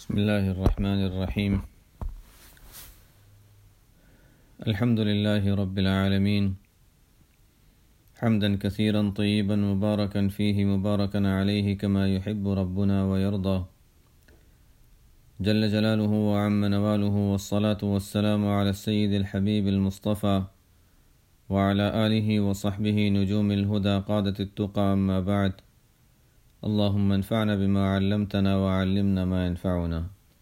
بسم الله الرحمن الرحيم. الحمد لله رب العالمين، حمدا كثيرا طيبا مباركا فيه مباركا عليه كما يحب ربنا ويرضى جل جلاله وعم نواله، والصلاة والسلام على السيد الحبيب المصطفى وعلى آله وصحبه نجوم الهدى قادة التقى. أما بعد، اللهم انفعنا بما علمتنا وعلمنا ما ينفعنا.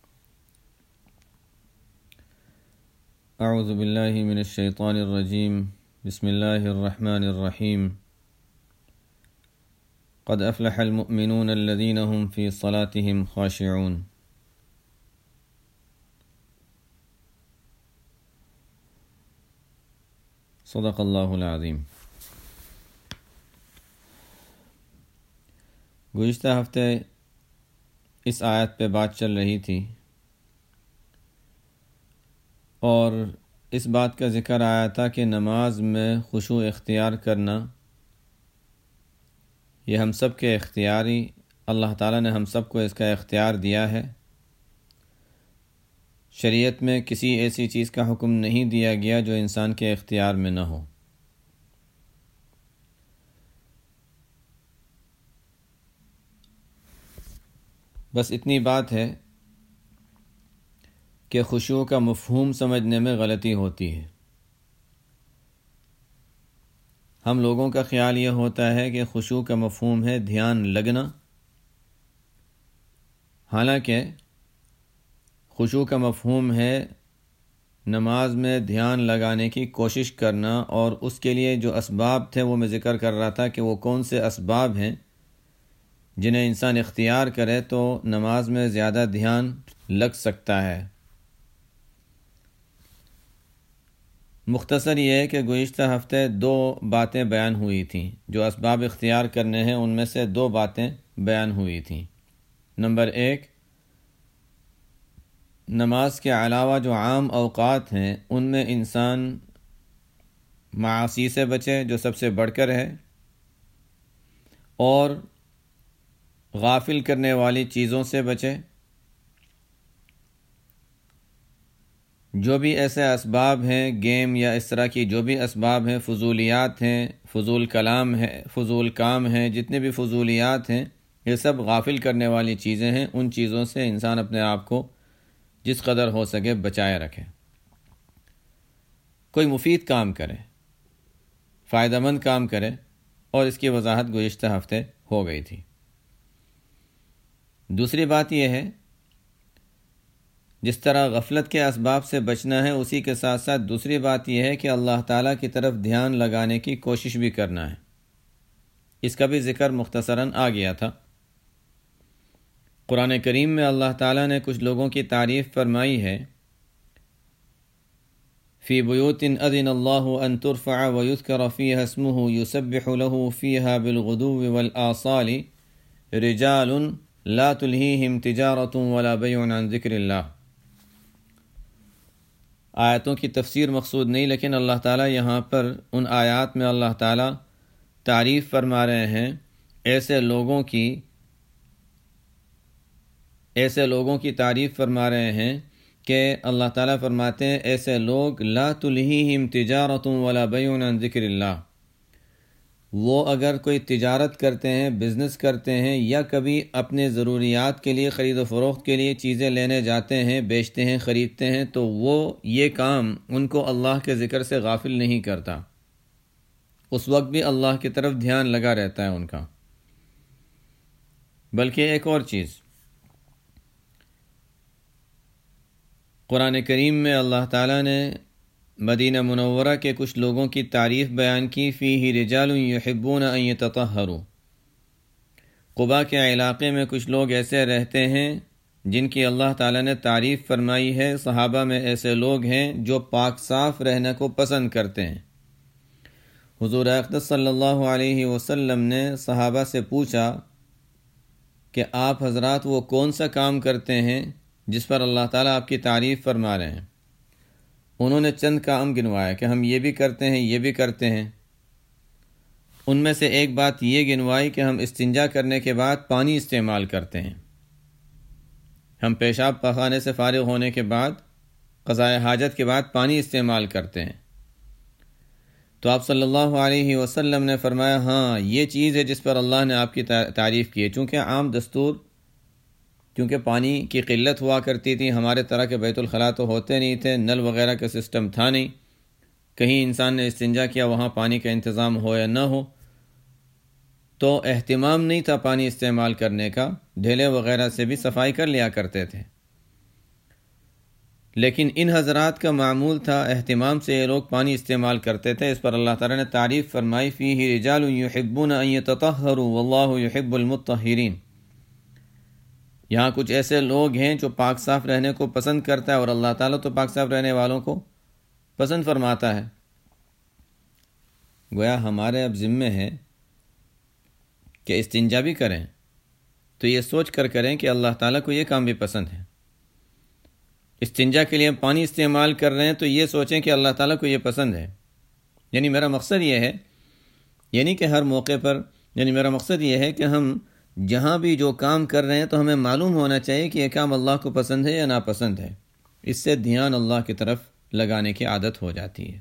اعوذ باللہ من الشیطان الرجیم، بسم اللہ الرحمن الرحیم. قد افلح المؤمنون الذين هم في صلاتهم خاشعون. صدق اللہ العظیم. گزشتہ ہفتے اس آیت پہ بات چل رہی تھی اور اس بات کا ذکر آیا تھا کہ نماز میں خشوع اختیار کرنا یہ ہم سب کے اختیاری، اللہ تعالیٰ نے ہم سب کو اس کا اختیار دیا ہے. شریعت میں کسی ایسی چیز کا حکم نہیں دیا گیا جو انسان کے اختیار میں نہ ہو. بس اتنی بات ہے کہ خشوع کا مفہوم سمجھنے میں غلطی ہوتی ہے. ہم لوگوں کا خیال یہ ہوتا ہے کہ خشوع کا مفہوم ہے دھیان لگنا، حالانکہ خشوع کا مفہوم ہے نماز میں دھیان لگانے کی کوشش کرنا، اور اس کے لیے جو اسباب تھے وہ میں ذکر کر رہا تھا کہ وہ کون سے اسباب ہیں جنہیں انسان اختیار کرے تو نماز میں زیادہ دھیان لگ سکتا ہے. مختصر یہ ہے کہ گزشتہ ہفتے دو باتیں بیان ہوئی تھیں. جو اسباب اختیار کرنے ہیں ان میں سے دو باتیں بیان ہوئی تھیں. نمبر ایک، نماز کے علاوہ جو عام اوقات ہیں ان میں انسان معاصی سے بچے جو سب سے بڑھ کر ہے، اور غافل کرنے والی چیزوں سے بچے. جو بھی ایسے اسباب ہیں، گیم یا اس طرح کی جو بھی اسباب ہیں، فضولیات ہیں، فضول کلام ہے، فضول کام ہیں، جتنے بھی فضولیات ہیں یہ سب غافل کرنے والی چیزیں ہیں. ان چیزوں سے انسان اپنے آپ کو جس قدر ہو سکے بچائے رکھے. کوئی مفید کام کرے، فائدہ مند کام کرے، اور اس کی وضاحت گزشتہ ہفتے ہو گئی تھی. دوسری بات یہ ہے، جس طرح غفلت کے اسباب سے بچنا ہے اسی کے ساتھ ساتھ دوسری بات یہ ہے کہ اللہ تعالیٰ کی طرف دھیان لگانے کی کوشش بھی کرنا ہے. اس کا بھی ذکر مختصراً آ گیا تھا. قرآن کریم میں اللہ تعالیٰ نے کچھ لوگوں کی تعریف فرمائی ہے. فی بیوت اذن اللہ ان ترفع ویذکر فیہا اسمہ یسبح له فیہا بالغدو والآصال رجال لا تلہیہم تجارۃ ولا بیع عن ذکر اللہ. آیتوں کی تفسیر مقصود نہیں، لیکن اللہ تعالیٰ یہاں پر ان آیات میں اللہ تعالیٰ تعریف فرما رہے ہیں ایسے لوگوں کی تعریف فرما رہے ہیں کہ اللہ تعالیٰ فرماتے ہیں ایسے لوگ لا تلہیہم تجارۃ ولا بیع عن ذکر اللہ. وہ اگر کوئی تجارت کرتے ہیں، بزنس کرتے ہیں، یا کبھی اپنے ضروریات کے لیے خرید و فروخت کے لیے چیزیں لینے جاتے ہیں، بیچتے ہیں، خریدتے ہیں، تو وہ یہ کام ان کو اللہ کے ذکر سے غافل نہیں کرتا. اس وقت بھی اللہ کی طرف دھیان لگا رہتا ہے ان کا. بلکہ ایک اور چیز، قرآن کریم میں اللہ تعالیٰ نے مدینہ منورہ کے کچھ لوگوں کی تعریف بیان کی. فیہ رجال یحبون ان یتطہروا. قباء کے علاقے میں کچھ لوگ ایسے رہتے ہیں جن کی اللہ تعالیٰ نے تعریف فرمائی ہے. صحابہ میں ایسے لوگ ہیں جو پاک صاف رہنے کو پسند کرتے ہیں. حضور اقدس صلی اللہ علیہ وسلم نے صحابہ سے پوچھا کہ آپ حضرات وہ کون سا کام کرتے ہیں جس پر اللہ تعالیٰ آپ کی تعریف فرما رہے ہیں؟ انہوں نے چند کام گنوایا کہ ہم یہ بھی کرتے ہیں، یہ بھی کرتے ہیں. ان میں سے ایک بات یہ گنوائی کہ ہم استنجا کرنے کے بعد پانی استعمال کرتے ہیں. ہم پیشاب پخانے سے فارغ ہونے کے بعد قضاء حاجت کے بعد پانی استعمال کرتے ہیں، تو آپ صلی اللہ علیہ وسلم نے فرمایا ہاں یہ چیز ہے جس پر اللہ نے آپ کی تعریف کی ہے، چونکہ عام دستور، کیونکہ پانی کی قلت ہوا کرتی تھی، ہمارے طرح کے بیت الخلاء تو ہوتے نہیں تھے، نل وغیرہ کا سسٹم تھا نہیں، کہیں انسان نے استنجا کیا وہاں پانی کا انتظام ہو یا نہ ہو، تو اہتمام نہیں تھا پانی استعمال کرنے کا، ڈھیلے وغیرہ سے بھی صفائی کر لیا کرتے تھے، لیکن ان حضرات کا معمول تھا، اہتمام سے یہ لوگ پانی استعمال کرتے تھے۔ اس پر اللہ تعالیٰ نے تعریف فرمائی فیہ رجال یحبون ان یتطہروا واللہ یحب المطہرین، یہاں کچھ ایسے لوگ ہیں جو پاک صاف رہنے کو پسند کرتا ہے، اور اللہ تعالیٰ تو پاک صاف رہنے والوں کو پسند فرماتا ہے۔ گویا ہمارے اب ذمے ہے کہ استنجا بھی کریں تو یہ سوچ کر کریں کہ اللہ تعالیٰ کو یہ کام بھی پسند ہے۔ استنجا کے لیے ہم پانی استعمال کر رہے ہیں تو یہ سوچیں کہ اللہ تعالیٰ کو یہ پسند ہے، یعنی میرا مقصد یہ ہے، یعنی کہ ہر موقع پر، یعنی میرا مقصد یہ ہے کہ ہم جہاں بھی جو کام کر رہے ہیں تو ہمیں معلوم ہونا چاہیے کہ یہ کام اللہ کو پسند ہے یا ناپسند ہے، اس سے دھیان اللہ کی طرف لگانے کی عادت ہو جاتی ہے۔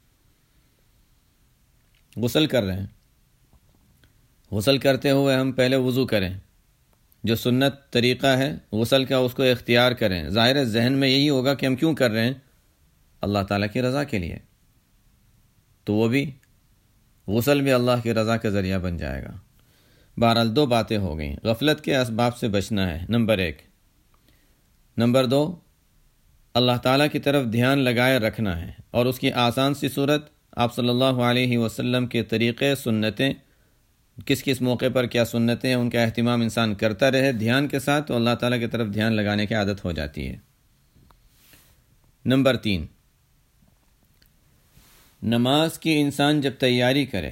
غسل کر رہے ہیں، غسل کرتے ہوئے ہم پہلے وضو کریں، جو سنت طریقہ ہے غسل کا اس کو اختیار کریں، ظاہر ذہن میں یہی ہوگا کہ ہم کیوں کر رہے ہیں، اللہ تعالیٰ کی رضا کے لیے، تو وہ بھی غسل بھی اللہ کی رضا کا ذریعہ بن جائے گا۔ بہرحال دو باتیں ہو گئیں، غفلت کے اسباب سے بچنا ہے، نمبر 1، نمبر 2، اللہ تعالیٰ کی طرف دھیان لگائے رکھنا ہے، اور اس کی آسان سی صورت آپ صلی اللہ علیہ وسلم کے طریقے، سنتیں، کس کس موقع پر کیا سنتیں ہیں ان کا اہتمام انسان کرتا رہے دھیان کے ساتھ، تو اللہ تعالیٰ کی طرف دھیان لگانے کی عادت ہو جاتی ہے۔ نمبر 3، نماز کی انسان جب تیاری کرے،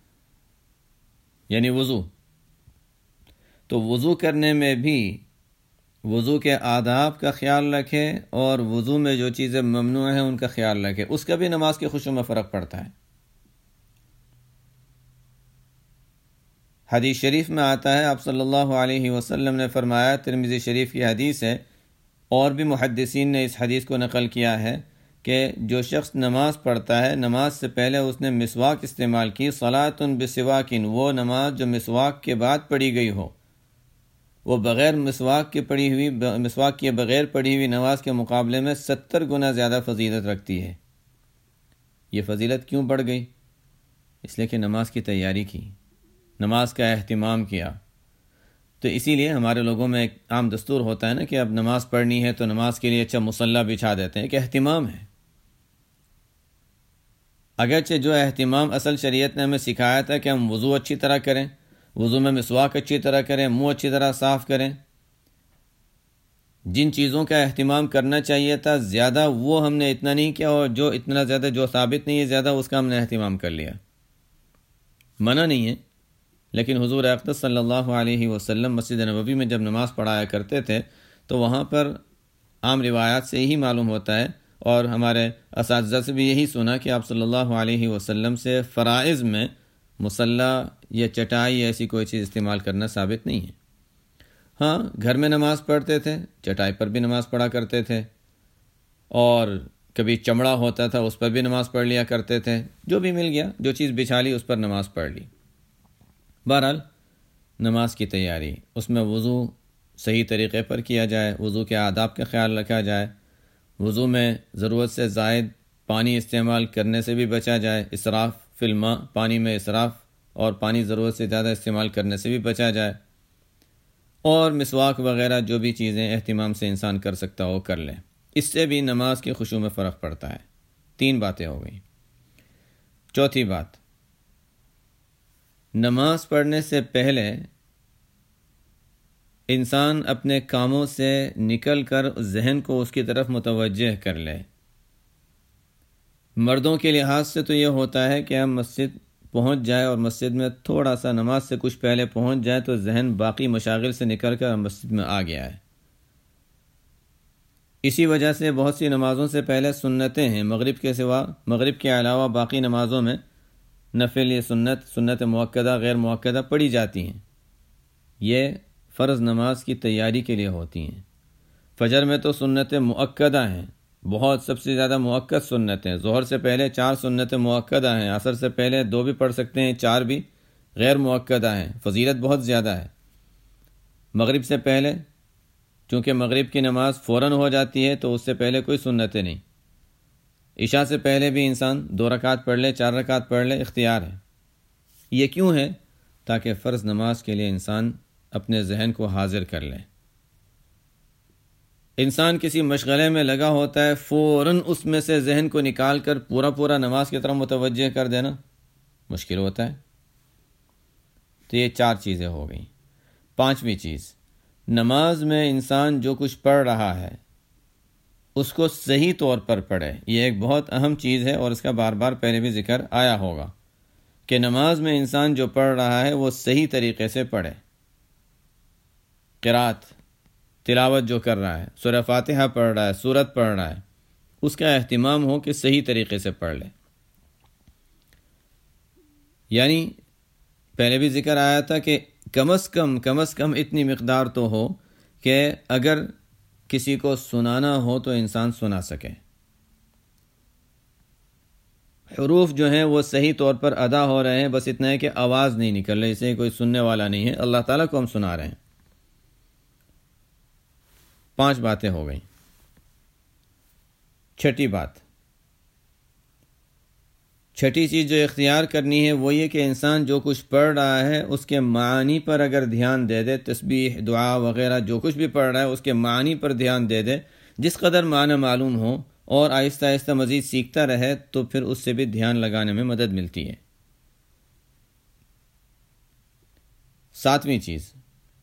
یعنی وضو، تو وضو کرنے میں بھی وضو کے آداب کا خیال رکھے، اور وضو میں جو چیزیں ممنوع ہیں ان کا خیال رکھے، اس کا بھی نماز کے خشوع میں فرق پڑتا ہے۔ حدیث شریف میں آتا ہے، آپ صلی اللہ علیہ وسلم نے فرمایا، ترمذی شریف کی حدیث ہے، اور بھی محدثین نے اس حدیث کو نقل کیا ہے کہ جو شخص نماز پڑھتا ہے، نماز سے پہلے اس نے مسواک استعمال کی، صلاۃ بسواک، وہ نماز جو مسواک کے بعد پڑھی گئی ہو، وہ بغیر مسواک کے پڑھی ہوئی، مسواک کے بغیر پڑھی ہوئی نماز کے مقابلے میں 70 گنا زیادہ فضیلت رکھتی ہے۔ یہ فضیلت کیوں بڑھ گئی؟ اس لیے کہ نماز کی تیاری کی، نماز کا اہتمام کیا۔ تو اسی لیے ہمارے لوگوں میں ایک عام دستور ہوتا ہے نا کہ اب نماز پڑھنی ہے تو نماز کے لیے اچھا مصلی بچھا دیتے ہیں، ایک اہتمام ہے۔ اگرچہ جو اہتمام اصل شریعت نے ہمیں سکھایا تھا کہ ہم وضو اچھی طرح کریں، وضو میں مسواک اچھی طرح کریں، منہ اچھی طرح صاف کریں، جن چیزوں کا اہتمام کرنا چاہیے تھا زیادہ وہ ہم نے اتنا نہیں کیا، اور جو اتنا زیادہ جو ثابت نہیں ہے زیادہ اس کا ہم نے اہتمام کر لیا۔ منع نہیں ہے، لیکن حضور اقدس صلی اللہ علیہ وسلم مسجد نبوی میں جب نماز پڑھایا کرتے تھے تو وہاں پر عام روایات سے یہی معلوم ہوتا ہے، اور ہمارے اساتذہ سے بھی یہی سنا کہ آپ صلی اللہ علیہ وسلم سے فرائض میں مصلی یا چٹائی یا ایسی کوئی چیز استعمال کرنا ثابت نہیں ہے۔ ہاں، گھر میں نماز پڑھتے تھے، چٹائی پر بھی نماز پڑھا کرتے تھے، اور کبھی چمڑا ہوتا تھا اس پر بھی نماز پڑھ لیا کرتے تھے، جو بھی مل گیا، جو چیز بچھا لی اس پر نماز پڑھ لی۔ بہرحال نماز کی تیاری، اس میں وضو صحیح طریقے پر کیا جائے، وضو کے آداب کا خیال رکھا جائے، وضو میں ضرورت سے زائد پانی استعمال کرنے سے بھی بچا جائے، اسراف فی الماء، پانی میں اسراف اور پانی ضرورت سے زیادہ استعمال کرنے سے بھی بچا جائے، اور مسواک وغیرہ جو بھی چیزیں اہتمام سے انسان کر سکتا ہو کر لیں، اس سے بھی نماز کے خشوع میں فرق پڑتا ہے۔ 3 باتیں ہو گئیں۔ چوتھی بات، نماز پڑھنے سے پہلے انسان اپنے کاموں سے نکل کر ذہن کو اس کی طرف متوجہ کر لے۔ مردوں کے لحاظ سے تو یہ ہوتا ہے کہ ہم مسجد پہنچ جائے اور مسجد میں تھوڑا سا نماز سے کچھ پہلے پہنچ جائے تو ذہن باقی مشاغل سے نکل کر مسجد میں آ گیا ہے۔ اسی وجہ سے بہت سی نمازوں سے پہلے سنتیں ہیں، مغرب کے سوا، مغرب کے علاوہ باقی نمازوں میں نفل یا سنت مؤکدہ غیر مؤکدہ پڑھی جاتی ہیں، یہ فرض نماز کی تیاری کے لیے ہوتی ہیں۔ فجر میں تو سنتیں مؤکدہ ہیں، بہت سب سے زیادہ مؤکد سنتیں. ظہر سے پہلے 4 سنتیں مؤکدہ ہیں، عصر سے پہلے 2 بھی پڑھ سکتے ہیں، 4 بھی غیر مؤکدہ ہیں، فضیلت بہت زیادہ ہے. مغرب سے پہلے، چونکہ مغرب کی نماز فوراً ہو جاتی ہے تو اس سے پہلے کوئی سنتیں نہیں. عشاء سے پہلے بھی انسان 2 رکعت پڑھ لے، 4 رکعت پڑھ لے، اختیار ہے. یہ کیوں ہے؟ تاکہ فرض نماز کے لیے انسان اپنے ذہن کو حاضر کر لے. انسان کسی مشغلے میں لگا ہوتا ہے، فوراً اس میں سے ذہن کو نکال کر پورا نماز کی طرف متوجہ کر دینا مشکل ہوتا ہے. تو یہ 4 چیزیں ہو گئیں. 5ویں چیز، نماز میں انسان جو کچھ پڑھ رہا ہے اس کو صحیح طور پر پڑھے. یہ ایک بہت اہم چیز ہے اور اس کا بار بار پہلے بھی ذکر آیا ہوگا کہ نماز میں انسان جو پڑھ رہا ہے وہ صحیح طریقے سے پڑھے. قرات، تلاوت جو کر رہا ہے، سورہ فاتحہ پڑھ رہا ہے، سورت پڑھ رہا ہے، اس کا اہتمام ہو کہ صحیح طریقے سے پڑھ لے. یعنی پہلے بھی ذکر آیا تھا کہ کم از کم اتنی مقدار تو ہو کہ اگر کسی کو سنانا ہو تو انسان سنا سکے. حروف جو ہیں وہ صحیح طور پر ادا ہو رہے ہیں، بس اتنا ہے کہ آواز نہیں نکل رہی، اسے کوئی سننے والا نہیں ہے، اللہ تعالیٰ کو ہم سنا رہے ہیں. 5 باتیں ہو گئیں. 6ٹھی بات، 6ٹھی چیز جو اختیار کرنی ہے وہ یہ کہ انسان جو کچھ پڑھ رہا ہے اس کے معانی پر اگر دھیان دے دے، تسبیح، دعا وغیرہ جو کچھ بھی پڑھ رہا ہے اس کے معانی پر دھیان دے دے. جس قدر معنی معلوم ہو اور آہستہ آہستہ مزید سیکھتا رہے تو پھر اس سے بھی دھیان لگانے میں مدد ملتی ہے. 7ویں چیز،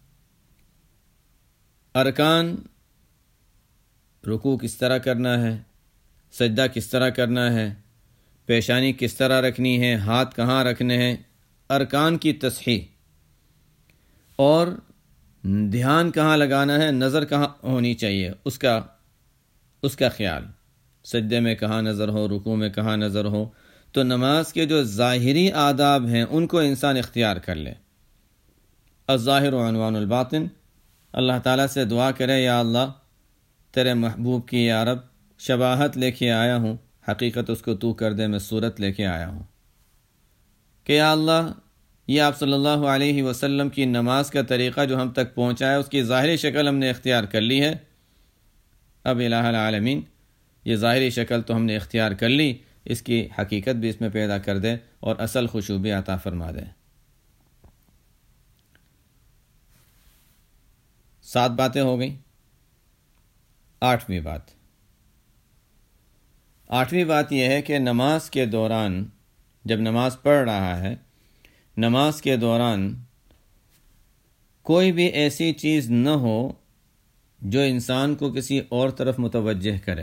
ارکان، رکوع کس طرح کرنا ہے، سجدہ کس طرح کرنا ہے، پیشانی کس طرح رکھنی ہے، ہاتھ کہاں رکھنے ہیں، ارکان کی تصحیح، اور دھیان کہاں لگانا ہے، نظر کہاں ہونی چاہیے، اس کا خیال، سجدے میں کہاں نظر ہو، رکوع میں کہاں نظر ہو. تو نماز کے جو ظاہری آداب ہیں ان کو انسان اختیار کر لے. الظاہر عنوان الباطن، اللہ تعالیٰ سے دعا کرے، یا اللہ تیرے محبوب کی یا رب شباہت لے کے آیا ہوں، حقیقت اس کو تو کر دے، میں صورت لے کے آیا ہوں کہ یا اللہ یہ آپ صلی اللہ علیہ وسلم کی نماز کا طریقہ جو ہم تک پہنچا ہے اس کی ظاہری شکل ہم نے اختیار کر لی ہے. اب الہ العالمین یہ ظاہری شکل تو ہم نے اختیار کر لی، اس کی حقیقت بھی اس میں پیدا کر دے اور اصل خشوع بھی عطا فرما دے. 7 باتیں ہو گئیں. 8ویں بات یہ ہے کہ نماز کے دوران جب نماز پڑھ رہا ہے، نماز کے دوران کوئی بھی ایسی چیز نہ ہو جو انسان کو کسی اور طرف متوجہ کرے.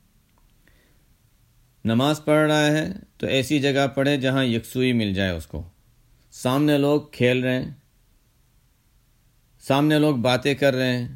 نماز پڑھ رہا ہے تو ایسی جگہ پڑھے جہاں یکسوئی مل جائے اس کو. سامنے لوگ کھیل رہے ہیں، سامنے لوگ باتیں کر رہے ہیں،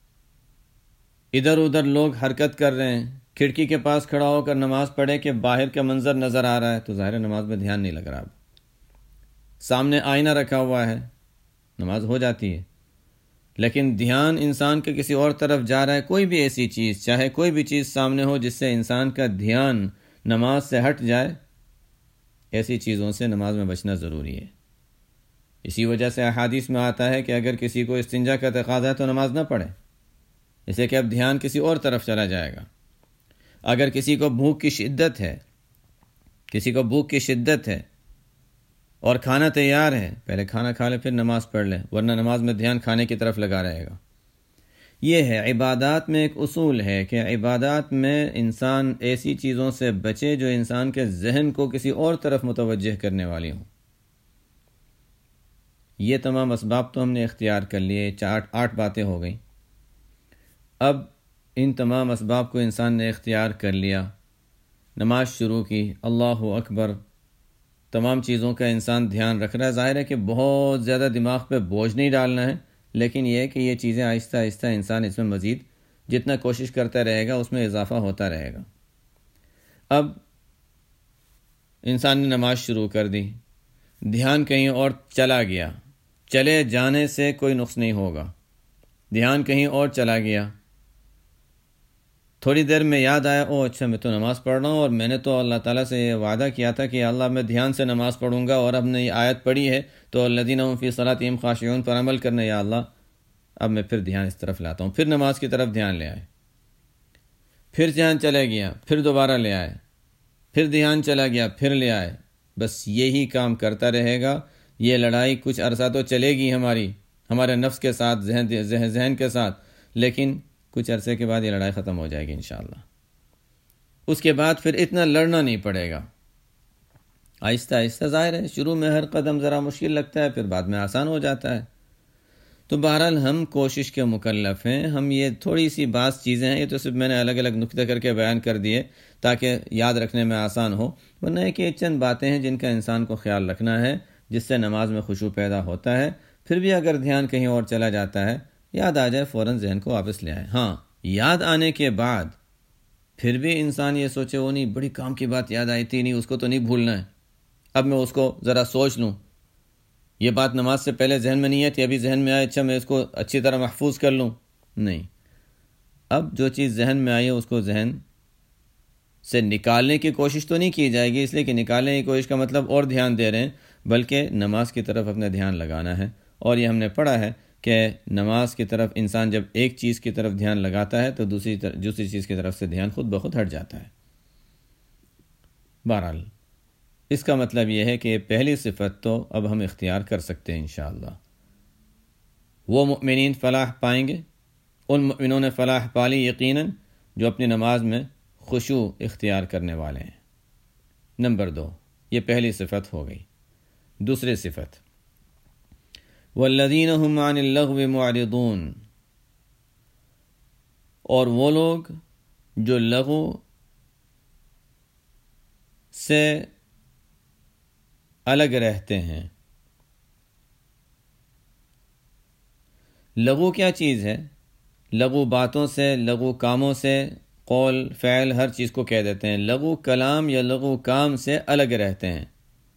ادھر ادھر لوگ حرکت کر رہے ہیں، کھڑکی کے پاس کھڑا ہو کر نماز پڑھے کہ باہر کا منظر نظر آ رہا ہے تو ظاہر نماز میں دھیان نہیں لگ رہا. اب سامنے آئینہ رکھا ہوا ہے، نماز ہو جاتی ہے، لیکن دھیان انسان کے کسی اور طرف جا رہا ہے. کوئی بھی ایسی چیز، چاہے کوئی بھی چیز سامنے ہو جس سے انسان کا دھیان نماز سے ہٹ جائے، ایسی چیزوں سے نماز میں بچنا ضروری ہے. اسی وجہ سے احادیث میں آتا ہے کہ اگر کسی کو استنجا کا تقاضا ہے تو نماز نہ پڑھے، اسے کہ اب دھیان کسی اور طرف چلا جائے گا. اگر کسی کو بھوک کی شدت ہے اور کھانا تیار ہے، پہلے کھانا کھا لے پھر نماز پڑھ لے، ورنہ نماز میں دھیان کھانے کی طرف لگا رہے گا. یہ ہے عبادات میں ایک اصول ہے کہ عبادات میں انسان ایسی چیزوں سے بچے جو انسان کے ذہن کو کسی اور طرف متوجہ کرنے والی ہوں. یہ تمام اسباب تو ہم نے اختیار کر لیے. 8 باتیں ہو گئیں. اب ان تمام اسباب کو انسان نے اختیار کر لیا، نماز شروع کی، اللہ اکبر، تمام چیزوں کا انسان دھیان رکھ رہا ہے. ظاہر ہے کہ بہت زیادہ دماغ پہ بوجھ نہیں ڈالنا ہے، لیکن یہ ہے کہ یہ چیزیں آہستہ آہستہ انسان اس میں مزید جتنا کوشش کرتا رہے گا اس میں اضافہ ہوتا رہے گا. اب انسان نے نماز شروع کر دی، دھیان کہیں اور چلا گیا. چلے جانے سے کوئی نقص نہیں ہوگا. دھیان کہیں اور چلا گیا، تھوڑی دیر میں یاد آیا، او اچھا میں تو نماز پڑھ رہا ہوں، اور میں نے تو اللہ تعالیٰ سے یہ وعدہ کیا تھا کہ اللہ میں دھیان سے نماز پڑھوں گا، اور اب نے یہ آیت پڑھی ہے تو الذین هم فی صلاتہم خاشعون پر عمل کرنا، یا اللہ اب میں پھر دھیان اس طرف لاتا ہوں، پھر نماز کی طرف دھیان لے آئے، پھر دھیان چلا گیا، پھر دوبارہ لے آئے، پھر دھیان چلا گیا، پھر لے آئے، بس یہی کام کرتا رہے گا۔ یہ لڑائی کچھ عرصہ تو چلے گی ہمارے نفس کے ساتھ، ذہن کے ساتھ، لیکن کچھ عرصے کے بعد یہ لڑائی ختم ہو جائے گی انشاءاللہ۔ اس کے بعد پھر اتنا لڑنا نہیں پڑے گا، آہستہ آہستہ، ظاہر ہے شروع میں ہر قدم ذرا مشکل لگتا ہے، پھر بعد میں آسان ہو جاتا ہے۔ تو بہرحال ہم کوشش کے مکلف ہیں، ہم یہ تھوڑی سی بعض چیزیں ہیں، یہ تو صرف میں نے الگ الگ نقطے کر کے بیان کر دیے تاکہ یاد رکھنے میں آسان ہو، ورنہ ہے کہ یہ چند باتیں ہیں جن کا انسان کو خیال رکھنا ہے، جس سے نماز میں خشوع پیدا ہوتا ہے۔ پھر بھی اگر دھیان کہیں اور چلا جاتا ہے، یاد آ جائے فوراً ذہن کو واپس لے آئے۔ ہاں، یاد آنے کے بعد پھر بھی انسان یہ سوچے وہ نہیں بڑی کام کی بات یاد آئی تھی، نہیں اس کو تو نہیں بھولنا ہے، اب میں اس کو ذرا سوچ لوں، یہ بات نماز سے پہلے ذہن میں نہیں ہے تھی، ابھی ذہن میں آئے، اچھا میں اس کو اچھی طرح محفوظ کر لوں۔ نہیں، اب جو چیز ذہن میں آئی ہے اس کو ذہن سے نکالنے کی کوشش تو نہیں کی جائے گی، اس لیے کہ نکالنے کی کوشش کا مطلب اور دھیان دے رہے ہیں، بلکہ نماز کی طرف اپنا دھیان لگانا ہے۔ اور یہ ہم نے پڑھا ہے کہ نماز کی طرف انسان جب ایک چیز کی طرف دھیان لگاتا ہے تو دوسری چیز کی طرف سے دھیان خود بخود ہٹ جاتا ہے۔ بہرحال اس کا مطلب یہ ہے کہ پہلی صفت تو اب ہم اختیار کر سکتے ہیں انشاءاللہ۔ وہ مؤمنین فلاح پائیں گے، ان مؤمنوں نے فلاح پالی یقیناً جو اپنی نماز میں خشوع اختیار کرنے والے ہیں۔ نمبر 2، یہ پہلی صفت ہو گئی۔ دوسری صفت، والذین هم عن اللغو معرضون، اور وہ لوگ جو لغو سے الگ رہتے ہیں۔ لغو کیا چیز ہے؟ لغو باتوں سے، لغو کاموں سے، قول فعل ہر چیز کو کہہ دیتے ہیں۔ لغو کلام یا لغو کام سے الگ رہتے ہیں۔